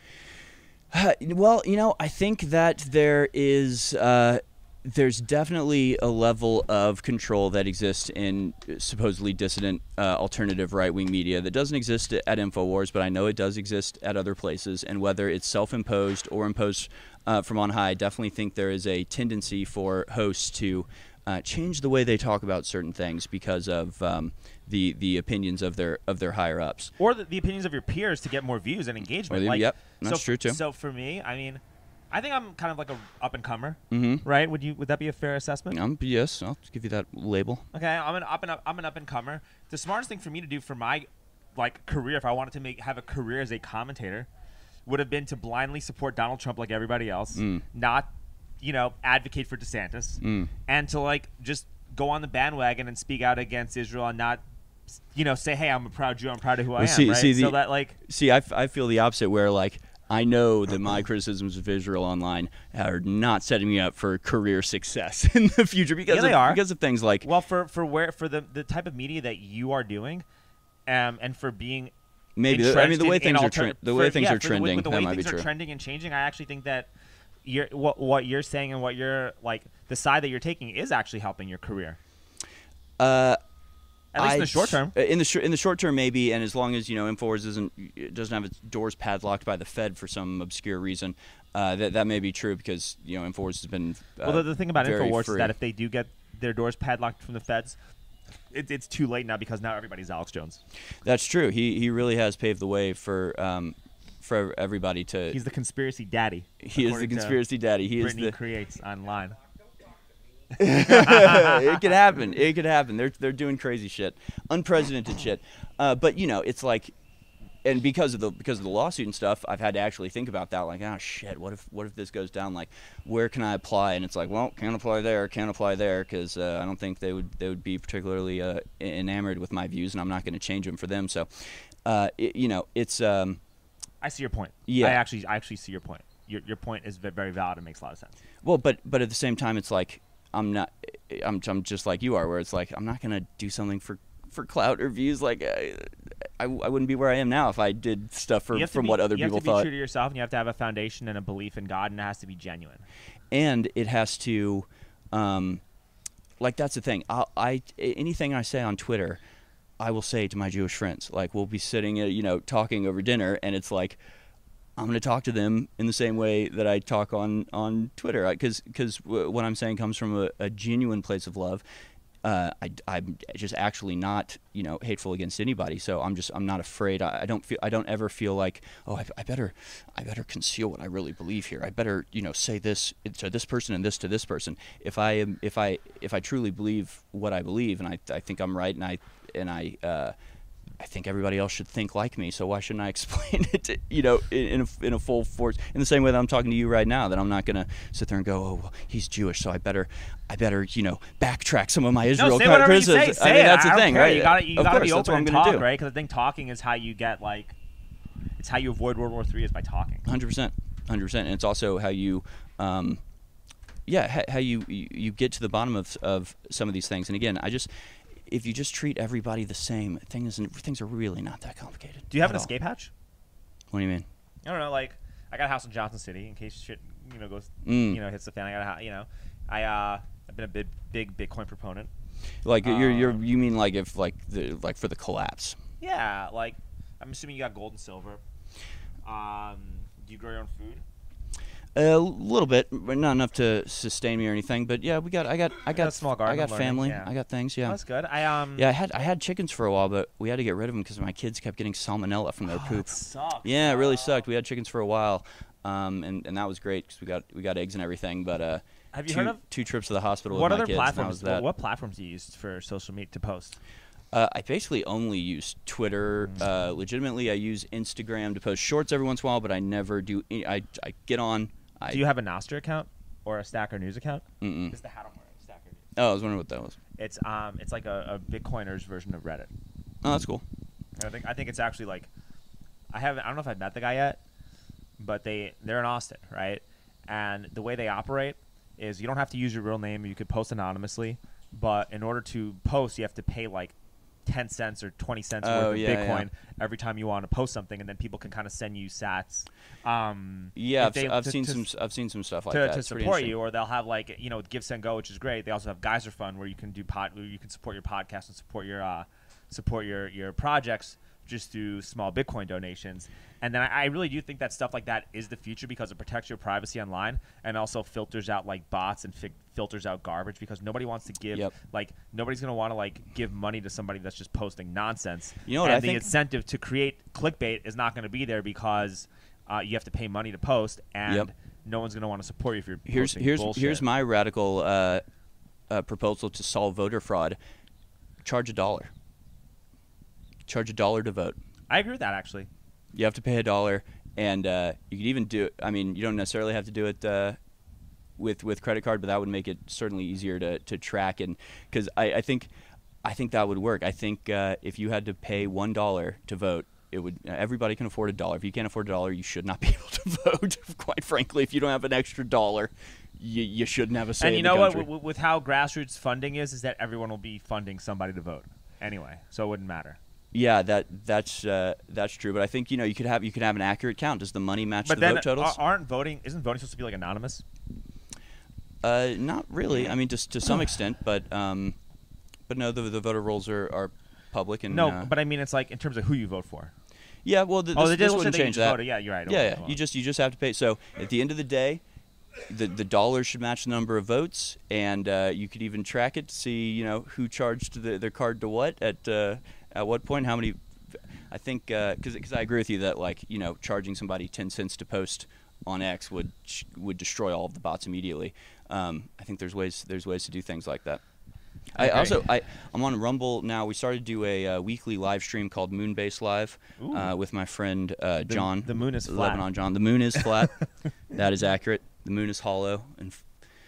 Uh, well, you know, I think that there is uh, there's definitely a level of control that exists in supposedly dissident uh, alternative right-wing media that doesn't exist at InfoWars, but I know it does exist at other places. And whether it's self-imposed or imposed uh, from on high, I definitely think there is a tendency for hosts to uh, change the way they talk about certain things because of um, the the opinions of their of their higher ups. Or the, the opinions of your peers to get more views and engagement. Or the- like, yep, that's so, true, too. So for me, I mean, I think I'm kind of like a up and comer, Mm-hmm. right? Would you? Would that be a fair assessment? Um, yes, I'll give you that label. Okay, I'm an up and up. I'm an up and comer. The smartest thing for me to do for my like career, if I wanted to make have a career as a commentator, would have been to blindly support Donald Trump like everybody else, Mm. not, you know, advocate for DeSantis, Mm. and to like just go on the bandwagon and speak out against Israel and not, you know, say, hey, I'm a proud Jew. I'm proud of who I Well, am. see- right? see, the- so that like. See, I, f- I feel the opposite where, like, I know that my criticisms of Israel online are not setting me up for career success in the future because, Yeah, they of, are. because of things like Well, for for where for the the type of media that you are doing, um, and for being maybe the, I mean the way entrenched in- in things are alter- tre- the for- way things yeah, are for the way- trending with the that way might be things are true. trending and changing, I actually think that you're what what you're saying and what you're like the side that you're taking is actually helping your career. Uh, At least in I- the short term. In the short in the short term, maybe, and as long as you know Infowars doesn't it doesn't have its doors padlocked by the Fed for some obscure reason, uh, that that may be true because you know Infowars has been. Uh, Well, the, the thing about very Infowars free. is that if they do get their doors padlocked from the feds, it, it's too late now because now everybody's Alex Jones. That's true. He he really has paved the way for um, for everybody to. He's the conspiracy daddy. he is the according to conspiracy daddy. He is Brittany the. creates online. It could happen. It could happen. They're they're doing crazy shit, unprecedented shit. Uh, but you know, it's like, and because of the because of the lawsuit and stuff, I've had to actually think about that. Like, oh shit, what if what if this goes down? Like, where can I apply? And it's like, well, can't apply there, can't apply there, because uh, I don't think they would they would be particularly uh, enamored with my views, and I'm not going to change them for them. So, uh, it, you know, it's. Um, I see your point. Yeah. I actually I actually see your point. Your your point is ve- very valid and makes a lot of sense. Well, but but at the same time, it's like I'm not. I'm I'm just like you are, where it's like I'm not gonna do something for for clout or views. Like I, I, I wouldn't be where I am now if I did stuff for You have to from be- what other you people have to be thought. true to yourself, and you have to have a foundation and a belief in God, and it has to be genuine. And it has to, um, like that's the thing. I'll, I anything I say on Twitter, I will say to my Jewish friends. Like we'll be sitting, uh, you know, talking over dinner, and it's like. I'm going to talk to them in the same way that I talk on, on Twitter, because because w- what I'm saying comes from a, a genuine place of love. Uh, I, I'm just actually not, you know, hateful against anybody. So I'm just I'm not afraid. I, I don't feel I don't ever feel like oh I, I better I better conceal what I really believe here. I better you know say this to this person and this to this person. If I am if I if I truly believe what I believe and I I think I'm right and I and I. Uh, I think everybody else should think like me, so why shouldn't I explain it, to, you know, in, in, a, in a full force, in the same way that I'm talking to you right now, that I'm not going to sit there and go, oh, well, he's Jewish, so I better, I better, you know, backtrack some of my Israel No, say whatever you criticism. say. Say I mean, it. that's I the don't thing, care. right? You got you Of got to course, be that's open what I'm and gonna talk, do. right? Because I think talking is how you get like, it's how you avoid World War Three is by talking. one hundred percent, one hundred percent, and it's also how you, um, yeah, how, how you, you you get to the bottom of of some of these things. And again, I just. If you just treat everybody the same, things things are really not that complicated. Do you have at an all. escape hatch? What do you mean? I don't know. Like, I got a house in Johnson City in case shit, you know, goes, Mm. you know, hits the fan. I got a house, you know, I uh, I've been a big big Bitcoin proponent. Like you're you're Um, you mean like if like the like for the collapse? Yeah, like I'm assuming you got gold and silver. Um, do you grow your own food? A little bit, but not enough to sustain me or anything. But yeah, we got. I got. I got. a small garden I got learning, family. yeah. I got things. Yeah. That's good. I um. Yeah, I had. I had chickens for a while, but we had to get rid of them because my kids kept getting salmonella from their Oh, poop. that sucks. Yeah, it really sucked. We had chickens for a while, um, and and that was great because we got we got eggs and everything. But uh, Have you two, heard of two trips to the hospital what with my other kids. And that platforms? was that. What platforms do you use for social media to post? Uh, I basically only use Twitter. Uh, legitimately, I use Instagram to post shorts every once in a while, but I never do. I I get on. I, Do you have a Nostr account or a Stacker News account? Mm-mm. It's the hat I'm wearing. Stacker News. Oh, I was wondering what that was. It's um, it's like a, a Bitcoiner's version of Reddit. Oh, that's cool. And I think I think it's actually like, I haven't I don't know if I've met the guy yet, but they they're in Austin, right? And the way they operate is you don't have to use your real name. You could post anonymously, but in order to post, you have to pay like ten cents or twenty cents Oh, worth of yeah, Bitcoin yeah. every time you want to post something, and then people can kind of send you sats. Um, Yeah, if I've, they- I've to- seen to- some. I've seen some stuff like to, that. to It's pretty support interesting. you, or they'll have like you know with Give Send Go, which is great. They also have Geyser Fund where you can do pod, where you can support your podcast and support your uh, support your your projects just through small Bitcoin donations. And then I, I really do think that stuff like that is the future because it protects your privacy online and also filters out like bots and fi- filters out garbage because nobody wants to give Yep. like nobody's gonna want to like give money to somebody that's just posting nonsense. You know what and I the think? incentive to create clickbait is not going to be there because uh, you have to pay money to post and Yep. no one's going to want to support you if you're Here's posting here's bullshit. here's my radical uh, uh, proposal to solve voter fraud: charge a dollar. Charge a dollar to vote. I agree with that actually. You have to pay a dollar, and uh, you could even do it. I mean, you don't necessarily have to do it uh, with with credit card, but that would make it certainly easier to, to track. And because I, I think I think that would work. I think uh, if you had to pay one dollar to vote, it would. Everybody can afford a dollar. If you can't afford a dollar, you should not be able to vote. Quite frankly, if you don't have an extra dollar, you, you shouldn't have a say. And you in know the what? country. W- with how grassroots funding is, is that everyone will be funding somebody to vote anyway, so it wouldn't matter. Yeah, that that's uh, that's true. But I think you know you could have you could have an accurate count. Does the money match But the then vote totals? a- aren't voting? Isn't voting supposed to be like anonymous? Uh, not really. I mean, just to some extent, but um, but no, the the voter rolls are, are public and No, uh, but I mean it's like in terms of who you vote for. yeah. Well, th- Oh, this, they this did wouldn't say that you change just that. voted. Yeah, you're right. It Yeah, wasn't- yeah. You just you just have to pay. So at the end of the day, the the dollar should match the number of votes, and uh, you could even track it to see you know who charged the, their card to what at uh, at what point, how many. I think because because I agree with you that like you know charging somebody ten cents to post on X would would destroy all of the bots immediately. Um, I think there's ways there's ways to do things like that. I I agree. also I I'm on Rumble now. We started to do a uh, weekly live stream called Moonbase Live Ooh. uh, with my friend uh, John. the moon is flat. Lebanon John. The moon is flat. That is accurate. The moon is hollow and f-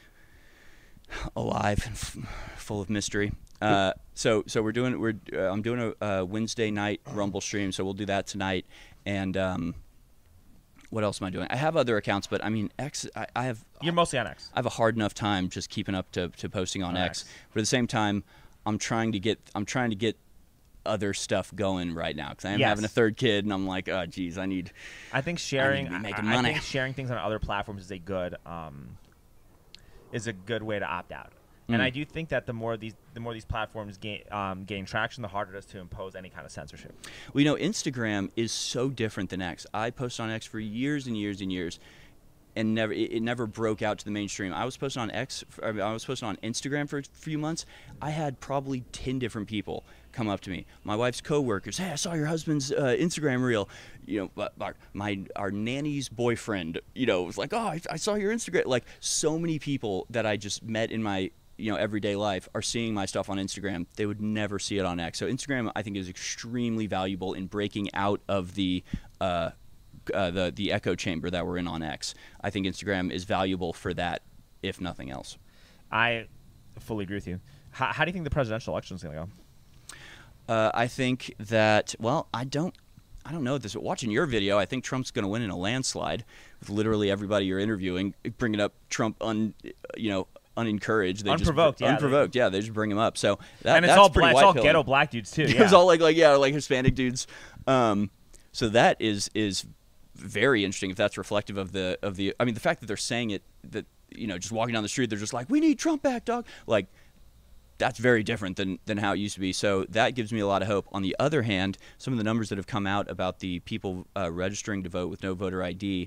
alive and f- full of mystery. Uh, so so we're doing we're uh, I'm doing a uh, Wednesday night Rumble stream. So we'll do that tonight. And um, what else am I doing? I have other accounts, but I mean X. I, I have You're mostly on X. I have a hard enough time just keeping up to, to posting on On X. X. But at the same time, I'm trying to get I'm trying to get other stuff going right now because I am Yes. having a third kid, and I'm like, oh, geez, I need. I think sharing, be making I, I money. think sharing things on other platforms is a good, um, is a good way to opt out. And Mm. I do think that the more these, the more these platforms gain, um, gain traction, the harder it is to impose any kind of censorship. Well, you know, Instagram is so different than X. I posted on X for years and years and years, and never it, it never broke out to the mainstream. I was posting on X. I mean, I was posting on Instagram for a few months. I had probably ten different people come up to me. My wife's coworkers, hey, I saw your husband's uh, Instagram reel. You know, but our, my our nanny's boyfriend, you know, was like, oh, I, I saw your Instagram. Like so many people that I just met in my you know everyday life are seeing my stuff on Instagram. They would never see it on X. So Instagram, I think, is extremely valuable in breaking out of the uh, uh, the the echo chamber that we're in on X. I think Instagram is valuable for that, if nothing else. I fully agree with you. How, how do you think the presidential election is going to go? Uh, I think that well, I don't. I don't know this. Watching your video, I think Trump's going to win in a landslide with literally everybody you're interviewing bringing up Trump un, you know, unencouraged. They Unprovoked, just, yeah, Unprovoked, yeah. They just bring him up. So that, and it's that's all pretty black, it's all white-pilling. ghetto black dudes too. It Yeah. was all like like yeah, like Hispanic dudes. Um, so that is is very interesting if that's reflective of the of the. I mean, the fact that they're saying it that you know just walking down the street, they're just like, we need Trump back, dog. Like. That's very different than, than how it used to be. So that gives me a lot of hope. On the other hand, some of the numbers that have come out about the people uh, registering to vote with no voter I D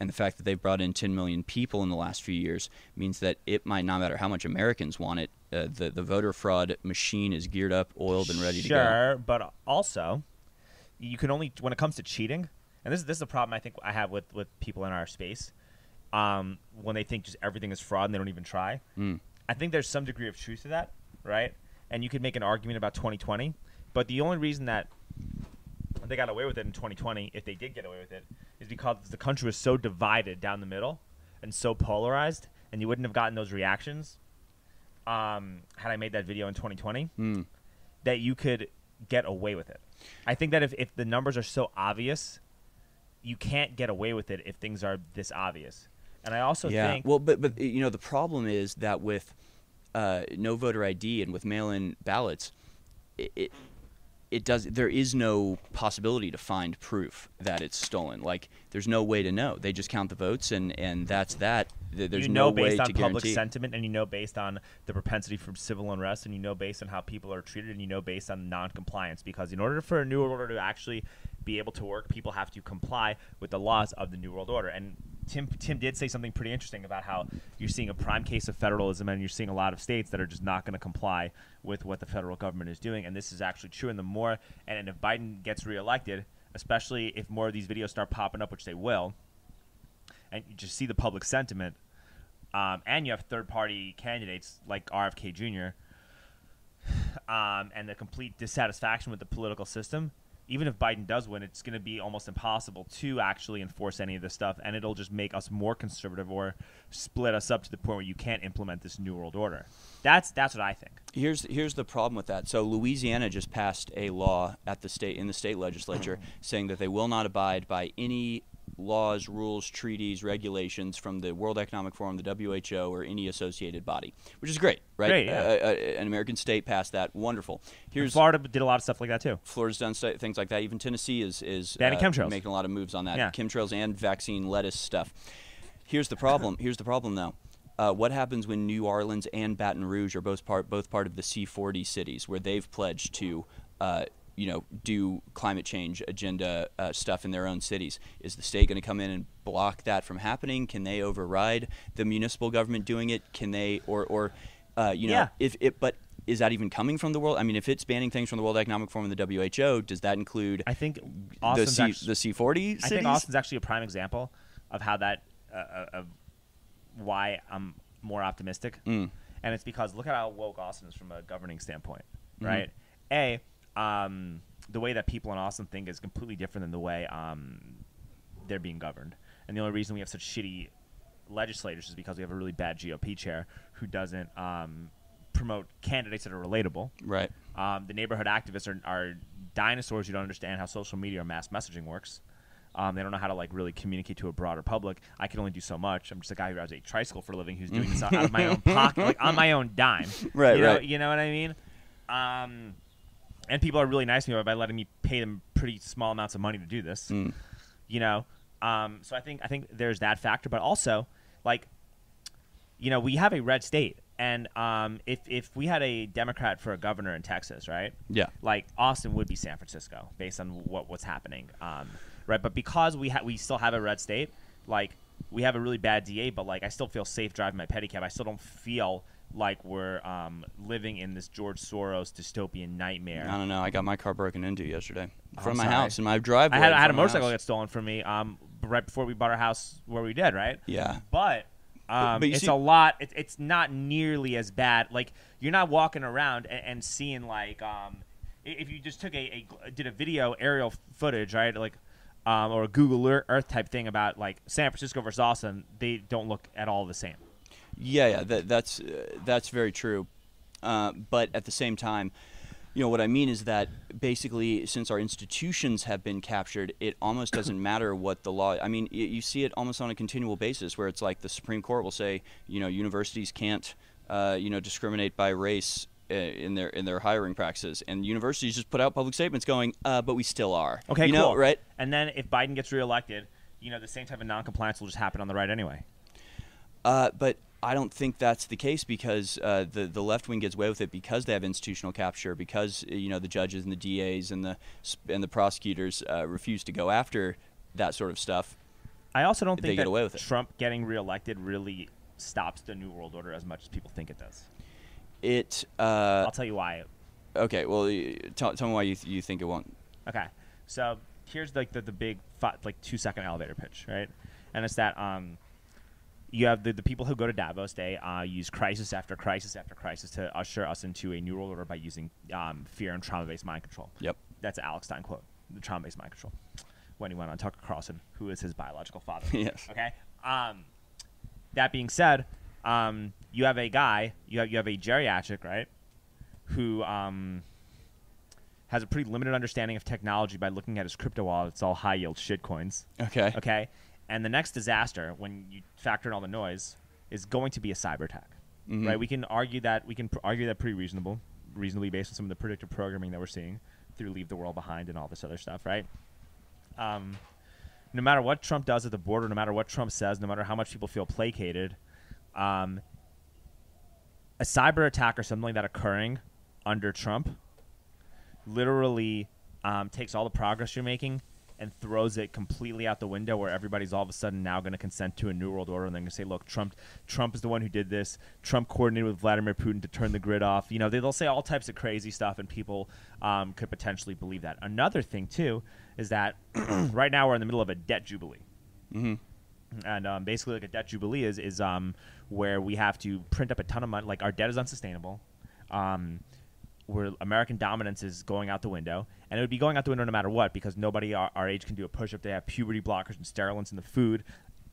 and the fact that they've brought in ten million people in the last few years means that it might not matter how much Americans want it. Uh, the the voter fraud machine is geared up, oiled, and ready to go. Sure, but also, you can only when it comes to cheating, and this is this is a problem I think I have with with people in our space. Um, when they think just everything is fraud and they don't even try. Mm. I think there's some degree of truth to that, right? And you could make an argument about twenty twenty, but the only reason that they got away with it in twenty twenty, if they did get away with it, is because the country was so divided down the middle and so polarized, and you wouldn't have gotten those reactions um, had I made that video in twenty twenty, Mm. that you could get away with it. I think that if, if the numbers are so obvious, you can't get away with it if things are this obvious. And I also yeah. think... Well, but, but you know, the problem is that with uh, no voter I D and with mail-in ballots, it, it it does. There is no possibility to find proof that it's stolen. Like, there's no way to know. They just count the votes, and, and that's that. There's you know no based way on to public guarantee. sentiment, and you know based on the propensity for civil unrest, and you know based on how people are treated, and you know based on non-compliance. Because in order for a New World Order to actually be able to work, people have to comply with the laws of the New World Order. And Tim Tim did say something pretty interesting about how you're seeing a prime case of federalism, and you're seeing a lot of states that are just not going to comply with what the federal government is doing. And this is actually true. And the more, and, and if Biden gets reelected, especially if more of these videos start popping up, which they will, and you just see the public sentiment, um, and you have third-party candidates like R F K Junior, um, and the complete dissatisfaction with the political system, even if Biden does win, it's going to be almost impossible to actually enforce any of this stuff, and it'll just make us more conservative or split us up to the point where you can't implement this New World Order. That's that's what I think. Here's here's the problem with that. So Louisiana just passed a law at the state in the state legislature saying that they will not abide by any laws, rules, treaties, regulations from the World Economic Forum, the W H O, or any associated body, which is great, right? Great, yeah. uh, uh, an American state passed that. Wonderful. Here's And Florida did a lot of stuff like that too. Florida's done st- things like that. Even Tennessee is is Banning chemtrails. making a lot of moves on that. Yeah. Chemtrails and vaccine lettuce stuff. Here's the problem. Here's the problem, though. Uh, what happens when New Orleans and Baton Rouge are both part both part of the C forty cities, where they've pledged to, uh, you know, do climate change agenda uh, stuff in their own cities? Is the state going to come in and block that from happening? Can they override the municipal government doing it? Can they, or or, uh, you know, Yeah. if it, but. Is that even coming from the world? I mean, if it's banning things from the World Economic Forum and the W H O, does that include I think the Austin's C, actually, the C forty cities? I think Austin's actually a prime example of how that uh, uh, of why I'm more optimistic, Mm. and it's because look at how woke Austin is from a governing standpoint, Mhm. right? A, um, the way that people in Austin think is completely different than the way um, they're being governed, and the only reason we have such shitty legislators is because we have a really bad G O P chair who doesn't um, promote candidates that are relatable. Right. Um, the neighborhood activists are, are dinosaurs who don't understand how social media or mass messaging works. Um, they don't know how to like really communicate to a broader public. I can only do so much. I'm just a guy who rides a tricycle for a living who's doing this out of my own pocket, like on my own dime. Right, you know, right. You know what I mean? Um, and people are really nice to me by letting me pay them pretty small amounts of money to do this. Mm. You know, um, so I think I think there's that factor, but also like, you know, we have a red state. And um, if if we had a Democrat for a governor in Texas, right? Yeah. Like Austin would be San Francisco based on what what's happening, um, right? But because we ha- we still have a red state, like we have a really bad D A, but like I still feel safe driving my pedicab. I still don't feel like we're um, living in this George Soros dystopian nightmare. I don't know. I got my car broken into yesterday Oh, from my sorry. house in my driveway. I had I had a from my motorcycle house. get stolen from me um, right before we bought our house where we did, right? Yeah. But um, but you it's see- a lot. It, it's not nearly as bad. Like you're not walking around and, and seeing like um, i- if you just took a, a did a video aerial footage, right? Like um, or a Google Earth type thing about like San Francisco versus Austin, they don't look at all the same. Yeah, yeah, that, that's uh, that's very true. Uh, but at the same time, you know, what I mean is that basically, since our institutions have been captured, it almost doesn't matter what the law. I mean, y- you see it almost on a continual basis, where it's like the Supreme Court will say, you know, universities can't, uh, you know, discriminate by race uh, in their in their hiring practices, and universities just put out public statements going, uh, but we still are. Okay, you cool. know, right? And then if Biden gets reelected, you know, the same type of noncompliance will just happen on the right anyway. Uh, but I don't think that's the case because uh, the the left wing gets away with it because they have institutional capture, because you know the judges and the D As and the and the prosecutors uh, refuse to go after that sort of stuff. I also don't they think get that away with it. Trump getting reelected really stops the New World Order as much as people think it does. It. Uh, I'll tell you why. okay. Well, y- tell, tell me why you th- you think it won't. Okay, so here's like the the big fi- like two second elevator pitch, right? And it's that um, you have the, the people who go to Davos. They uh, use crisis after crisis after crisis to usher us into a new world order by using um, fear and trauma based mind control. Yep. That's an Alex Stein quote. The trauma based mind control. When he went on Tucker Carlson, who is his biological father. Yes. Okay. Um, that being said, um, you have a guy. You have you have a geriatric, right? Who um. has a pretty limited understanding of technology by looking at his crypto wallet. It's all high yield shit coins. Okay. Okay. And the next disaster, when you factor in all the noise, is going to be a cyber attack. Mhm. Right? We can argue that we can pr- argue that pretty reasonable, reasonably based on some of the predictive programming that we're seeing through Leave the World Behind and all this other stuff, right? Um, no matter what Trump does at the border, no matter what Trump says, no matter how much people feel placated, um, a cyber attack or something like that occurring under Trump literally um, takes all the progress you're making and throws it completely out the window, where everybody's all of a sudden now going to consent to a new world order, and they're going to say, look, Trump Trump is the one who did this. Trump coordinated with Vladimir Putin to turn the grid off. You know, they, they'll say all types of crazy stuff, and people um, could potentially believe that. Another thing, too, is that right now we're in the middle of a debt jubilee. Mm-hmm. And um, basically, like a debt jubilee is, is um, where we have to print up a ton of money. Like, our debt is unsustainable. Um where American dominance is going out the window, and it would be going out the window no matter what, because nobody our, our age can do a push-up. They have puberty blockers and stimulants in the food.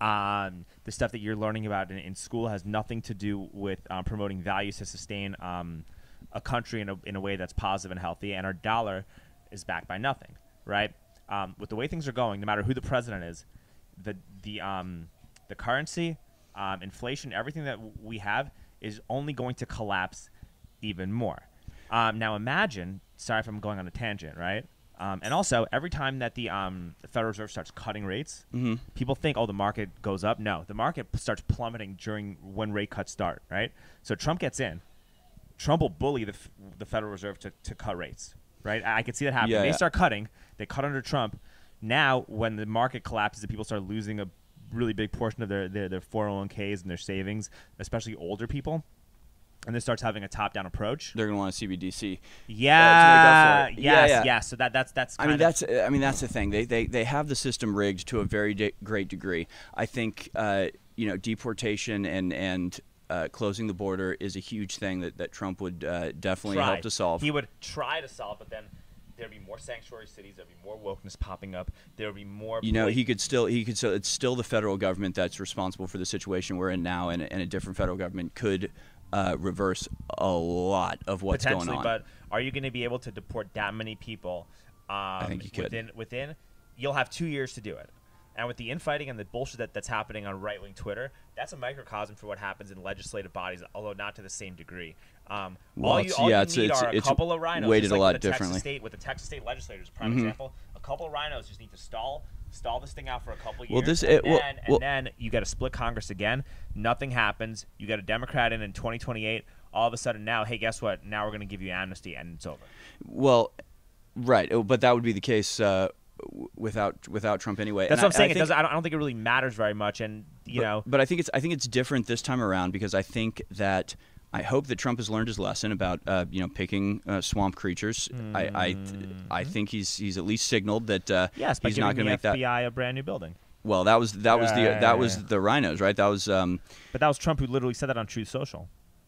Um, the stuff that you're learning about in, in school has nothing to do with um, promoting values to sustain um, a country in a, in a way that's positive and healthy, and our dollar is backed by nothing, right? Um, with the way things are going, no matter who the president is, the the um, the currency, um, inflation, everything that w- we have is only going to collapse even more. Um, now imagine, sorry if I'm going on a tangent, right? Um, and also, every time that the, um, the Federal Reserve starts cutting rates, Mm-hmm. people think, oh, the market goes up. No, the market p- starts plummeting during when rate cuts start, right? So Trump gets in. Trump will bully the, f- the Federal Reserve to, to cut rates, right? I, I could see that happening. Yeah, they yeah. start cutting. They cut under Trump. Now, when the market collapses and people start losing a really big portion of their, their, their four oh one k's and their savings, especially older people, and this starts having a top-down approach. They're going to want a C B D C. Yeah, uh, to make up for it. yes, Yeah, yeah. yes. So that that's that's. I Kind mean, of, that's I mean that's the thing. They they they have the system rigged to a very de- great degree. I think uh, you know deportation and and uh, closing the border is a huge thing that that Trump would uh, definitely try. help to solve. He would try to solve, but then there'd be more sanctuary cities. There'd be more wokeness popping up. There would be more. You know, blat- he could still he could still it's still the federal government that's responsible for the situation we're in now, and, and a different federal government could uh, reverse a lot of what's going potentially, on. but are you going to be able to deport that many people? Um, I think you could. Within within, you'll have two years to do it. And with the infighting and the bullshit that, that's happening on right-wing Twitter, that's a microcosm for what happens in legislative bodies, although not to the same degree. Um, Well, all you, it's- all yeah, you it's- need it's- are a it's couple of rhinos. weighted just like a lot with the differently. Texas State, with the Texas State legislators, prime Mhm. example. A couple of rhinos just need to stall stall this thing out for a couple of years. Well, this- and, it- then, well- and well- then you got to split Congress again. Nothing happens. You got a Democrat in in twenty twenty-eight. All of a sudden now, hey, guess what? Now we're going to give you amnesty, and it's over. Well, right, oh, but that would be the case uh, w- without without Trump anyway. That's And what I'm I- saying. I It think- doesn't. I don't, I don't think it really matters very much, and you but, know. But I think it's I think it's different this time around because I think that I hope that Trump has learned his lesson about uh, you know picking uh, swamp creatures. I I, I think he's he's at least signaled that uh, Yes, by he's giving not going the to make that. F B I a brand new building. Well, that was that was the Yeah, that yeah, was yeah. the rhinos, right? That was um, But that was Trump who literally said that on Truth Social.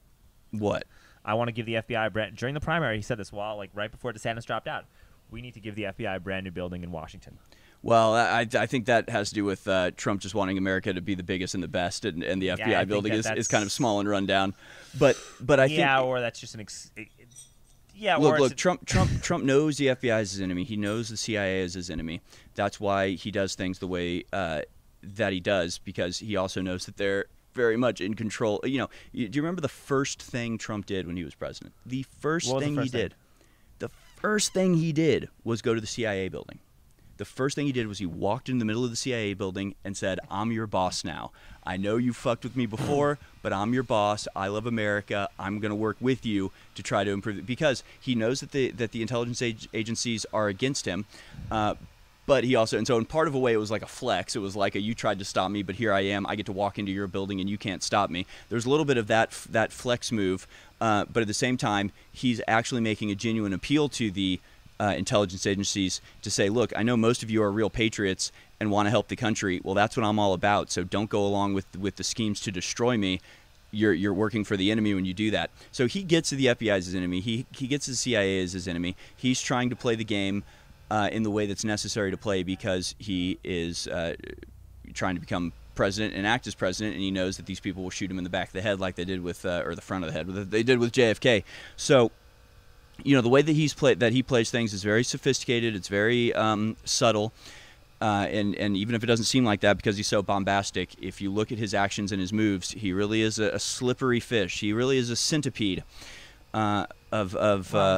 what? I want to give the F B I a brand during the primary. He said this while like right before DeSantis dropped out. We need to give the F B I a brand new building in Washington. Well, I, I think that has to do with uh, Trump just wanting America to be the biggest and the best, and, and the Yeah, F B I I think building that is, is that's- kind of small and run down. But but I yeah, think or that's just an. Ex- it, it, yeah, look or look it's, Trump Trump Trump knows the F B I is his enemy. He knows the C I A is his enemy. That's why he does things the way uh, that he does, because he also knows that they're very much in control. You know, you, do you remember the first thing Trump did when he was president? The first What was the thing first he thing? did. The first thing he did was go to the C I A building. The first thing he did was he walked in the middle of the C I A building and said, "I'm your boss now. I know you fucked with me before, but I'm your boss. I love America. I'm going to work with you to try to improve it." Because he knows that the that the intelligence ag- agencies are against him. Uh, But he also, and so in part of a way, it was like a flex. It was like a, you tried to stop me, but here I am. I get to walk into your building and you can't stop me. There's a little bit of that that flex move, uh, but at the same time, he's actually making a genuine appeal to the uh, intelligence agencies to say, look, I know most of you are real patriots and want to help the country. Well, that's what I'm all about. So don't go along with with the schemes to destroy me. You're you're working for the enemy when you do that. So he gets the F B I as his enemy. He he gets the C I A as his enemy. He's trying to play the game Uh, in the way that's necessary to play because he is uh, trying to become president and act as president, and he knows that these people will shoot him in the back of the head like they did with, uh, or the front of the head, they did with J F K. So, you know, the way that he's play that he plays things is very sophisticated. It's very um, subtle, uh, and and even if it doesn't seem like that because he's so bombastic, if you look at his actions and his moves, he really is a, a slippery fish. He really is a centipede uh, of of uh,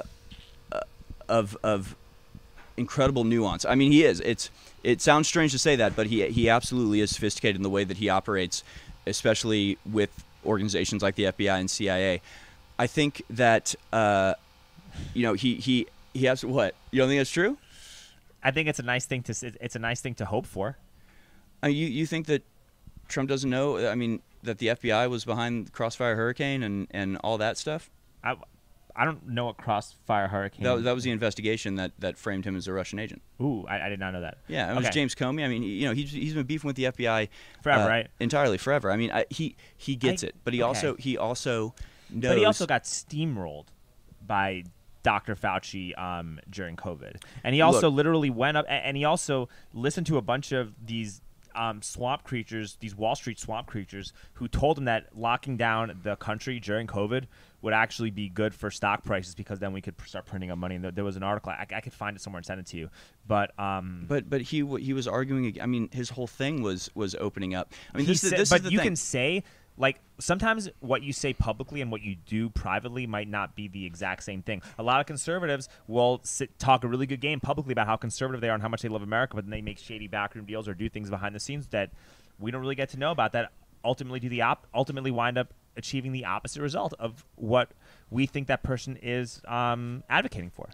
of of. incredible nuance. I mean, he is. It's. It sounds strange to say that, but he he absolutely is sophisticated in the way that he operates, especially with organizations like the F B I and C I A. I think that uh, you know he he he has what? You don't think that's true? I think it's a nice thing to it's a nice thing to hope for. Uh, you you think that Trump doesn't know? I mean, that the F B I was behind Crossfire Hurricane and and all that stuff. I. I don't know what Crossfire Hurricane. That, that was the investigation that, that framed him as a Russian agent. Ooh, I, I did not know that. Yeah, it was okay. James Comey. I mean, you know, he's he's been beefing with the F B I forever, uh, right? Entirely, forever. I mean, I, he he gets I, it, but he okay. also he also knows. But he also got steamrolled by Doctor Fauci um, during COVID, and he also Look, literally went up, and he also listened to a bunch of these. Um, swamp creatures, these Wall Street swamp creatures, who told him that locking down the country during COVID would actually be good for stock prices because then we could start printing up money. And there, there was an article I, I could find it somewhere and send it to you, but um, but but he he was arguing. I mean, his whole thing was was opening up. I mean, this, said, this but is the you thing. can say. Like, sometimes what you say publicly and what you do privately might not be the exact same thing. A lot of conservatives will sit, talk a really good game publicly about how conservative they are and how much they love America, but then they make shady backroom deals or do things behind the scenes that we don't really get to know about that ultimately do the op- ultimately wind up achieving the opposite result of what we think that person is um, advocating for.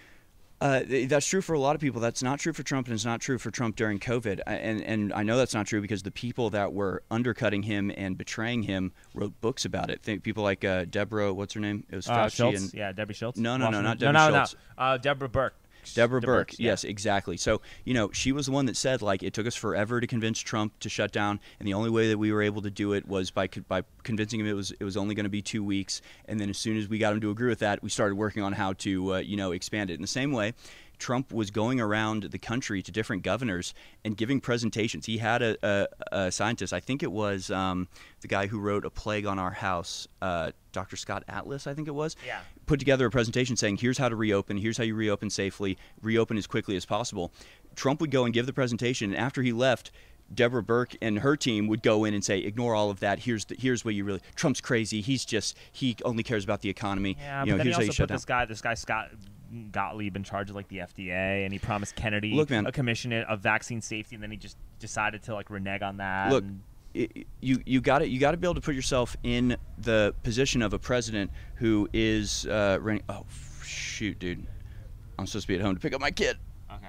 Uh, that's true for a lot of people. That's not true for Trump, and it's not true for Trump during COVID. And and I know that's not true because the people that were undercutting him and betraying him wrote books about it. Think people like uh, Deborah, what's her name? It was Uh, Fauci Schultz? and Yeah, Debbie Schultz? No, no, no, Washington? not Debbie no, no, Schultz. No, uh, Deborah Burke. Deborah Burke, Burke, yeah. yes, exactly. So, you know, she was the one that said, like, it took us forever to convince Trump to shut down, and the only way that we were able to do it was by by convincing him it was it was only going to be two weeks. And then as soon as we got him to agree with that, we started working on how to, uh, you know, expand it. In the same way, Trump was going around the country to different governors and giving presentations. He had a, a, a scientist, I think it was um, the guy who wrote A Plague on Our House, uh, Doctor Scott Atlas, I think it was, Yeah. put together a presentation saying, here's how to reopen, here's how you reopen safely, reopen as quickly as possible. Trump would go and give the presentation, and after he left, Deborah Burke and her team would go in and say, ignore all of that. Here's the, here's what you really – Trump's crazy. He's just – he only cares about the economy. Yeah, you know, but then he here's how you also shut put down. this guy, this guy Scott Gottlieb in charge of like the F D A, and he promised Kennedy Look, man, a commission of vaccine safety, and then he just decided to like renege on that. Look, and, it, you you got to you got to be able to put yourself in the position of a president who is uh, running. Oh shoot, dude! I'm supposed to be at home to pick up my kid. okay.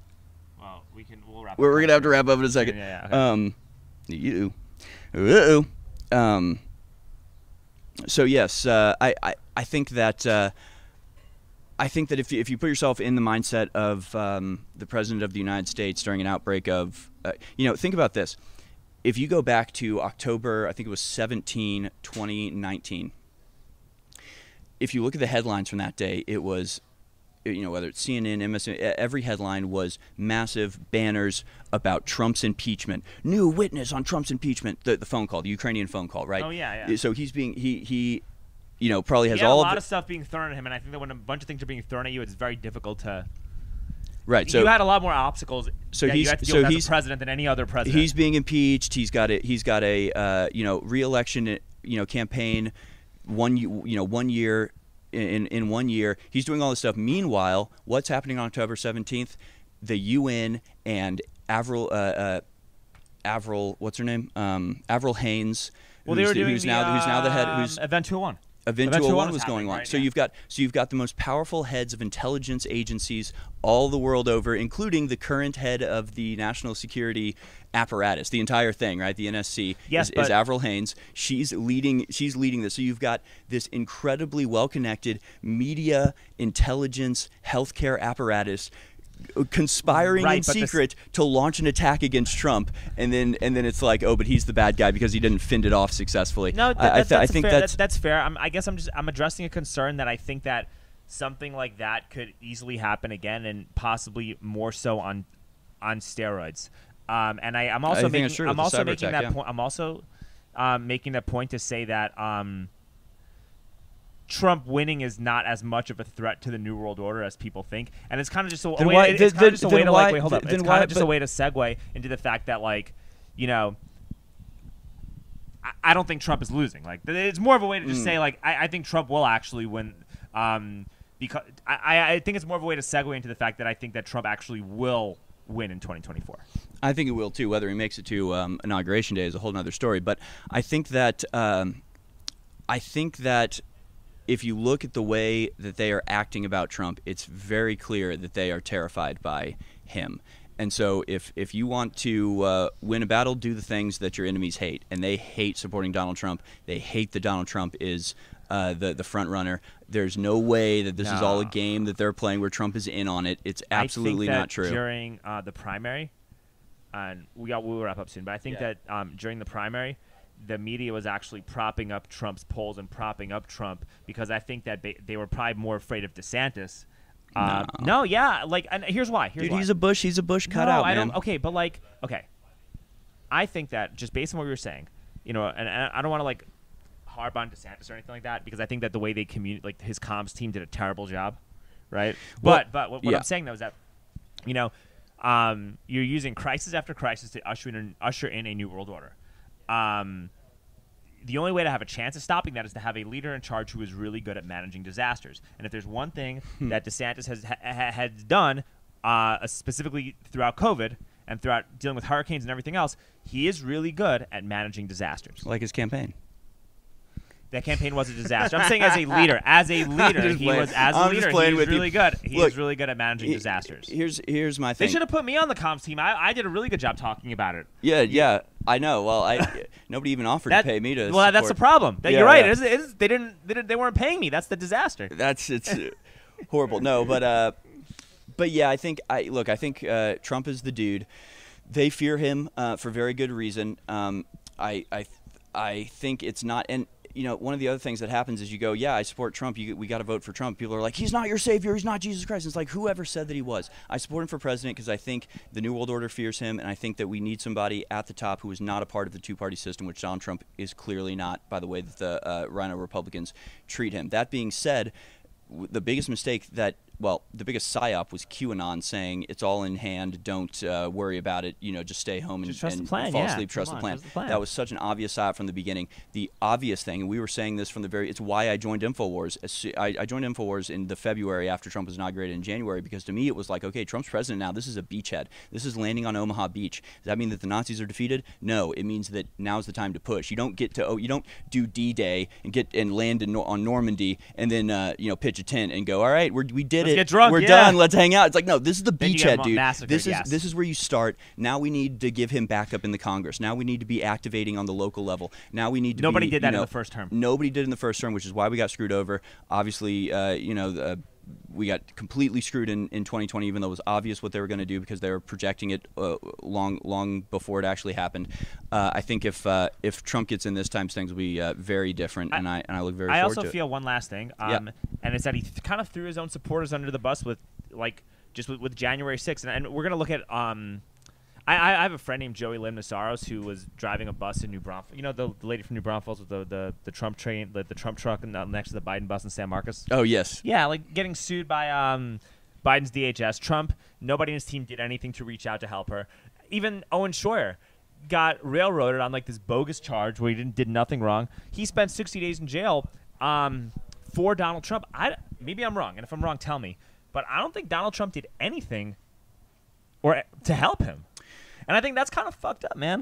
Well, we can. We'll wrap. We're, up we're gonna have to wrap up in a second. Yeah, yeah, okay. Um, you. Uh-oh. Um. So yes, uh, I, I I think that. Uh, I think that if you, if you put yourself in the mindset of um, the President of the United States during an outbreak of, uh, you know, think about this. If you go back to October, I think it was seventeenth, twenty nineteen, if you look at the headlines from that day, it was, you know, whether it's C N N, M S N, every headline was massive banners about Trump's impeachment. New witness on Trump's impeachment. The, the phone call, the Ukrainian phone call, right? Oh, yeah, yeah. So he's being, he, he you know, probably has yeah, all a lot of, of stuff being thrown at him, and I think that when a bunch of things are being thrown at you, it's very difficult to. Right. So you had a lot more obstacles. So that he's you had to deal so with he's as a president than any other president. He's being impeached. He's got a he's got a uh, you know re-election you know campaign one you know one year in in one year. He's doing all this stuff. Meanwhile, what's happening on October seventeenth? The U N and Avril uh, uh, Avril what's her name? Um, Avril Haines. Well, they who's were the- doing who's the, now who's now the head um, who's Event two oh one. Event Event two oh one was was going happening, on. right? So Yeah. you've got so you've got the most powerful heads of intelligence agencies all the world over, including the current head of the national security apparatus, the entire thing, right? The N S C Yes, is, but- is Avril Haines. She's leading. She's leading this. So you've got this incredibly well-connected media, intelligence, healthcare apparatus conspiring Right, in but this- secret to launch an attack against Trump, and then and then it's like, oh, but he's the bad guy because he didn't fend it off successfully. No, th- I, I, that- th- I that's think fair. that's that, that's fair. I'm, I guess I'm just I'm addressing a concern that I think that something like that could easily happen again, and possibly more so on on steroids. Um, and I, I'm also think making it's true I'm with the also cyber making attack, that yeah. point. I'm also um, making that point to say that um, Trump winning is not as much of a threat to the New World Order as people think, and it's kind of just a, a Then way. why- it's then- kind of just a then way to why- like wait, hold up. then It's why- kind of just a but- way to segue into the fact that, like, you know, I, I don't think Trump is losing. Like, th- it's more of a way to just Mm. say, like, I, I think Trump will actually win. Um, because I, I- I think it's more of a way to segue into the fact that I think that Trump actually will win in twenty twenty-four. I think it will too. Whether he makes it to um, inauguration day is a whole other story. But I think that um, I think that if you look at the way that they are acting about Trump, it's very clear that they are terrified by him. And so if, if you want to uh, win a battle, do the things that your enemies hate. And they hate supporting Donald Trump. They hate that Donald Trump is uh, the, the front runner. There's no way that this is all a No. game that they're playing where Trump is in on it. It's absolutely I think that not true. During uh, the primary, and we got we'll wrap up soon, but I think Yeah. that um, during the primary, the media was actually propping up Trump's polls and propping up Trump because I think that they, they were probably more afraid of DeSantis. Uh, no. yeah, like, and here's why. Here's Dude, why. he's a Bush. He's a Bush no, cutout, I man. don't. Okay, but like, okay, I think that just based on what we were saying, you know, and, and I don't want to like harp on DeSantis or anything like that because I think that the way they communicate, like his comms team did a terrible job, right? Well, but but what, what yeah. I'm saying though is that, you know, um, you're using crisis after crisis to usher in an, usher in a new world order. Um, the only way to have a chance of stopping that is to have a leader in charge who is really good at managing disasters. And if there's one thing Hmm. that DeSantis has ha- ha- has done, uh, specifically throughout COVID and throughout dealing with hurricanes and everything else, he is really good at managing disasters. Like his campaign. That campaign was a disaster. I'm saying as a leader, as a leader, just he playing. was as a I'm just leader. playing He was with you. really good. He Look, is really good at managing He- disasters. Here's here's my They thing. should have put me on the comms team. I, I did a really good job talking about it. Yeah, yeah, I know. Well, I nobody even offered That- to pay me to. well, that's the support- problem. That, Yeah, you're right. yeah. It is, it is, they didn't. They, didn't, they weren't paying me. That's the disaster. That's it's uh, horrible. No, but uh, but yeah, I think I look. I think uh, Trump is the dude. They fear him uh, for very good reason. Um, I I I think it's not and. You know, one of the other things that happens is you go, yeah, I support Trump. You, we got to vote for Trump. People are like, he's not your savior. He's not Jesus Christ. It's like, whoever said that he was. I support him for president because I think the New World Order fears him, and I think that we need somebody at the top who is not a part of the two-party system, which Donald Trump is clearly not, by the way that the uh, Rhino Republicans treat him. That being said, w- the biggest mistake that well, the biggest psyop was QAnon saying it's all in hand, don't uh, worry about it, you know, just stay home and, Just trust the and plan, fall yeah. asleep, trust Come the on, plan. trust the plan. That was such an obvious psyop from the beginning. The obvious thing, and we were saying this from the very, it's why I joined InfoWars. As soo- I, I joined InfoWars in the February after Trump was inaugurated in January because to me it was like, okay, Trump's president now, this is a beachhead. This is landing on Omaha Beach. Does that mean that the Nazis are defeated? No, it means that now's the time to push. You don't get to, oh, you don't do D-Day and get and land in, Nor- on Normandy and then, uh, you know, pitch a tent and go, all right, we're, we did Let's it. get drunk, We're yeah. done. Let's hang out. It's like, no, this is the Then you get beachhead, ma- dude. massacred, This is yes. this is where you start. Now we need to give him backup in the Congress. Now we need to be activating on the local level. Now we need to Nobody be, did that you in know, the first term. Nobody did in the first term, which is why we got screwed over. Obviously, uh, you know, uh, we got completely screwed in, in twenty twenty, even though it was obvious what they were going to do because they were projecting it uh, long long before it actually happened. Uh, I think if uh, if Trump gets in this time, things will be uh, very different, I- and I and I look very I forward also to it. feel one last thing, Yeah. um, and it's that he th- kind of threw his own supporters under the bus with, like, just with, with January sixth, and, and we're gonna look at. Um, I, I I have a friend named Joey Lim Nasaros who was driving a bus in New Braunfels. You know the, the lady from New Braunfels with the, the, the Trump train, the, the Trump truck, and uh, next to the Biden bus in San Marcos. Oh yes. Yeah, like getting sued by um, Biden's D H S. Trump, nobody in his team did anything to reach out to help her. Even Owen Schroyer got railroaded on like this bogus charge where he didn't did nothing wrong. He spent sixty days in jail um, for Donald Trump. I, maybe I'm wrong, and if I'm wrong, tell me. But I don't think Donald Trump did anything or to help him. And I think that's kind of fucked up, man.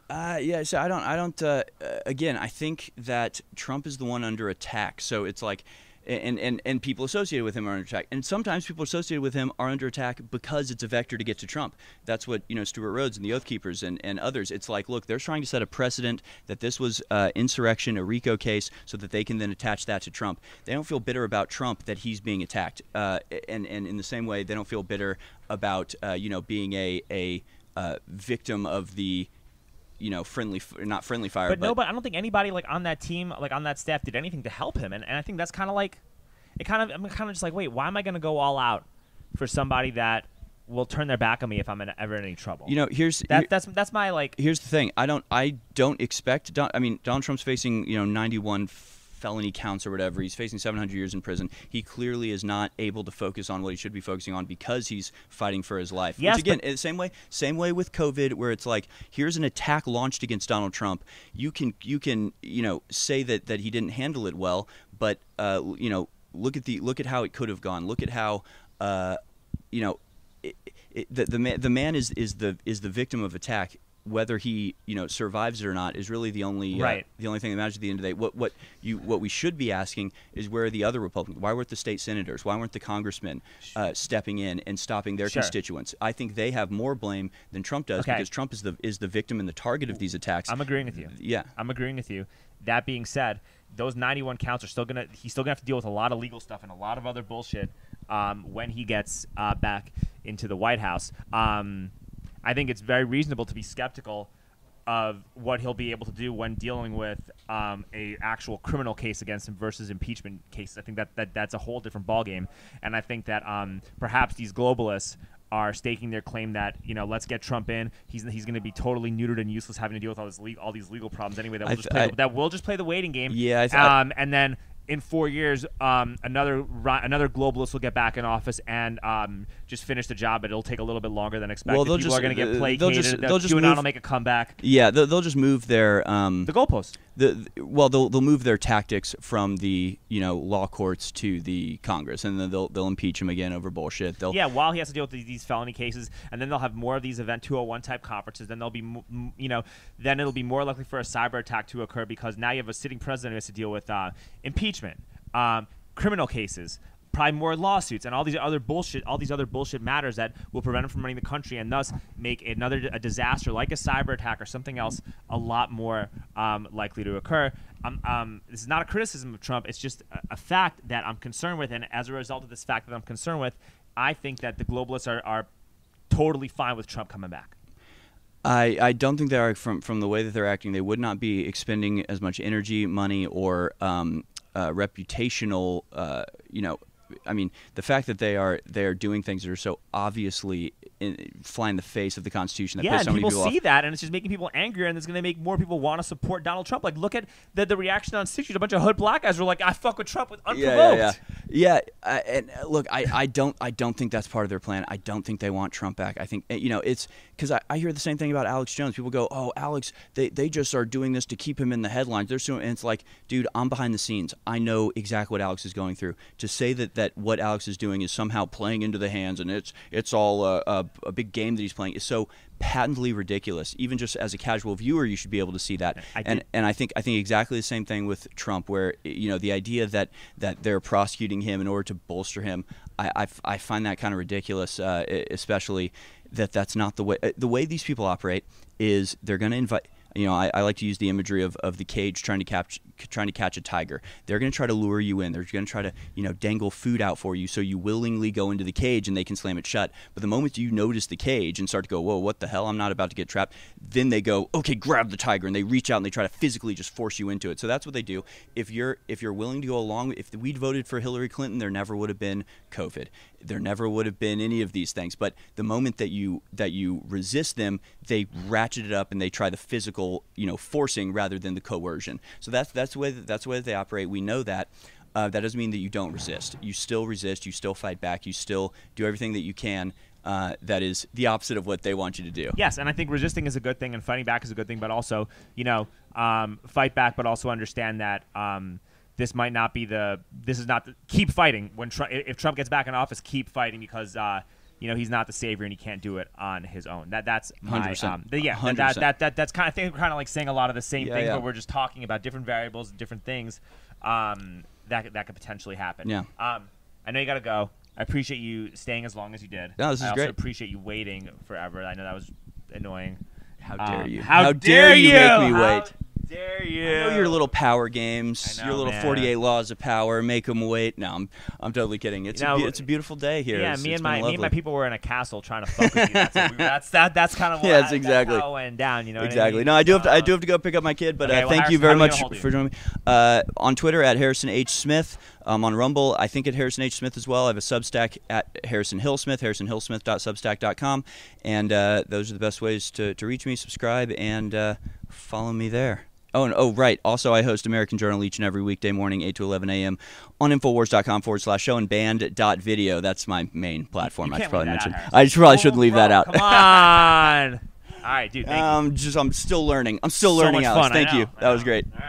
Uh, yeah, so I don't, I don't. Uh, uh, again, I think that Trump is the one under attack. So it's like, and, and and people associated with him are under attack. And sometimes people associated with him are under attack because it's a vector to get to Trump. That's what, you know, Stuart Rhodes and the Oath Keepers and, and others. It's like, look, they're trying to set a precedent that this was uh, insurrection, a RICO case, so that they can then attach that to Trump. They don't feel bitter about Trump that he's being attacked. Uh, and and in the same way, they don't feel bitter about uh, you know being a a uh, victim of the. You know, friendly, not friendly fire. But, but no, but I don't think anybody like on that team, like on that staff, did anything to help him. And, and I think that's kind of like, it kind of, I'm kind of just like, wait, why am I going to go all out for somebody that will turn their back on me if I'm in, ever in any trouble? You know, here's that, here, that's that's my like. Here's the thing. I don't, I don't expect. Don, I mean, Donald Trump's facing, you know, ninety-one felony counts or whatever. He's facing seven hundred years in prison. He clearly is not able to focus on what he should be focusing on because he's fighting for his life. Yes, Which again, but- same way, same way with COVID, where it's like, here's an attack launched against Donald Trump. You can, you can, you know, say that that he didn't handle it well, but uh, you know, look at the look at how it could have gone. Look at how, uh, you know, it, it, the the man, the man is is the is the victim of attack. Whether he, you know, survives it or not is really the only right. uh, the only thing that matters at the end of the day. What what you what we should be asking is where are the other Republicans? Why weren't the state senators? Why weren't the congressmen uh, stepping in and stopping their sure. constituents? I think they have more blame than Trump does okay. because Trump is the is the victim and the target of these attacks. I'm agreeing with you. Yeah, I'm agreeing with you. That being said, those ninety-one counts are still gonna. He's still gonna have to deal with a lot of legal stuff and a lot of other bullshit um, when he gets uh, back into the White House. Um, I think it's very reasonable to be skeptical of what he'll be able to do when dealing with um, a actual criminal case against him versus impeachment cases. I think that, that that's a whole different ballgame. And I think that um, perhaps these globalists are staking their claim that, you know, let's get Trump in. He's he's going to be totally neutered and useless, having to deal with all this le- all these legal problems anyway. That we'll, I just th- play, I, that we'll just play the waiting game. Yeah, I th- um, and then in four years, um, another another globalist will get back in office and um, just finish the job, but it'll take a little bit longer than expected. Well, they'll People just, are going to get uh, placated. they'll just, they'll just QAnon move, will make a comeback. Yeah, they'll, they'll just move their um, the goalposts. The, well, they'll they'll move their tactics from the you know law courts to the Congress, and then they'll they'll impeach him again over bullshit. They'll yeah, while he has to deal with these, these felony cases, and then they'll have more of these Event two oh one type conferences. Then they'll be m- you know then it'll be more likely for a cyber attack to occur because now you have a sitting president who has to deal with uh, impeachment, um, criminal cases, probably more lawsuits, and all these other bullshit, all these other bullshit matters that will prevent him from running the country, and thus make another a disaster like a cyber attack or something else a lot more um, likely to occur. Um, um, this is not a criticism of Trump; it's just a, a fact that I'm concerned with, and as a result of this fact that I'm concerned with, I think that the globalists are, are totally fine with Trump coming back. I, I don't think they are from from the way that they're acting. They would not be expending as much energy, money, or um, uh, reputational, uh, you know. I mean, the fact that they are they are doing things that are so obviously in, fly in the face of the Constitution that yeah, piss so and many people, people see off. that, and it's just making people angrier, and it's going to make more people want to support Donald Trump. Like, look at the the reaction on six Street. A bunch of hood black guys were like, "I fuck with Trump with unprovoked." Yeah, yeah, yeah. yeah uh, and uh, look, I, I don't I don't think that's part of their plan. I don't think they want Trump back. I think you know it's because I, I hear the same thing about Alex Jones. People go, "Oh, Alex, they they just are doing this to keep him in the headlines." They're so, and it's like, dude, I'm behind the scenes. I know exactly what Alex is going through. To say that that what Alex is doing is somehow playing into the hands and it's it's all a, a, a big game that he's playing is so patently ridiculous. Even just as a casual viewer, you should be able to see that. I and and I think I think exactly the same thing with Trump, where you know the idea that that they're prosecuting him in order to bolster him, I I, I find that kind of ridiculous, uh, especially that that's not the way the way these people operate. Is they're going to invite. You know, I, I like to use the imagery of, of the cage trying to catch trying to catch a tiger. They're going to try to lure you in. They're going to try to you know dangle food out for you so you willingly go into the cage and they can slam it shut. But the moment you notice the cage and start to go, whoa, what the hell? I'm not about to get trapped. Then they go, okay, grab the tiger, and they reach out and they try to physically just force you into it. So that's what they do. If you're if you're willing to go along, if we'd voted for Hillary Clinton, there never would have been COVID. There never would have been any of these things. But the moment that you that you resist them, they ratchet it up and they try the physical, you know, forcing rather than the coercion. So that's that's the way that, that's the way that they operate. We know that. Uh, that doesn't mean that you don't resist. You still resist. You still fight back. You still do everything that you can. Uh, that is the opposite of what they want you to do. Yes, and I think resisting is a good thing and fighting back is a good thing, but also, you know, um, fight back, but also understand that um, this might not be the – this is not the – keep fighting. When Trump, if Trump gets back in office, keep fighting because uh, you know, he's not the savior and he can't do it on his own. That that's my one hundred percent. um, the, yeah, one hundred that, percent. that that that's kind of thing. We're kind of like saying a lot of the same Yeah, things, yeah. but we're just talking about different variables, different things um, that that could potentially happen. Yeah. Um, I know you got to go. I appreciate you staying as long as you did. No, this is I also great. appreciate you waiting forever. I know that was annoying. How dare Um, you? How, dare you make me How wait? dare you? I know your little power games, I know, your little man. forty-eight laws of power, make them wait. No, I'm, I'm totally kidding. It's, You a, know, be- it's a beautiful day here. Yeah, It's- me it's and been my me and my lovely. people were in a castle trying to fuck with you. That's what we, that's that that's kind of what Yeah, that's I- exactly. that's how it went down. You know, Exactly. What I mean? No, I do have to. I Uh, do have to go pick up my kid. But okay, uh, well, thank you Harrison, very how are we much gonna hold you? for joining me. Uh, on Twitter at Harrison H Smith. Um, on Rumble, I think at Harrison H Smith as well. I have a Substack at Harrison Hill Smith, harrison hill smith dot substack dot com, and uh, those are the best ways to, to reach me. Subscribe and uh, follow me there. Oh, and oh, right. Also, I host American Journal each and every weekday morning, eight to eleven a.m. on Infowars.com forward slash show and band.video. That's my main platform. You I can't should probably leave that mention. out, I just probably Harrison. shouldn't leave Bro, that out. Come on. All right, dude. Thank you. Um, just I'm still learning. I'm still So learning, much Alex. fun, I Thank know, you. I That was know. great. All right.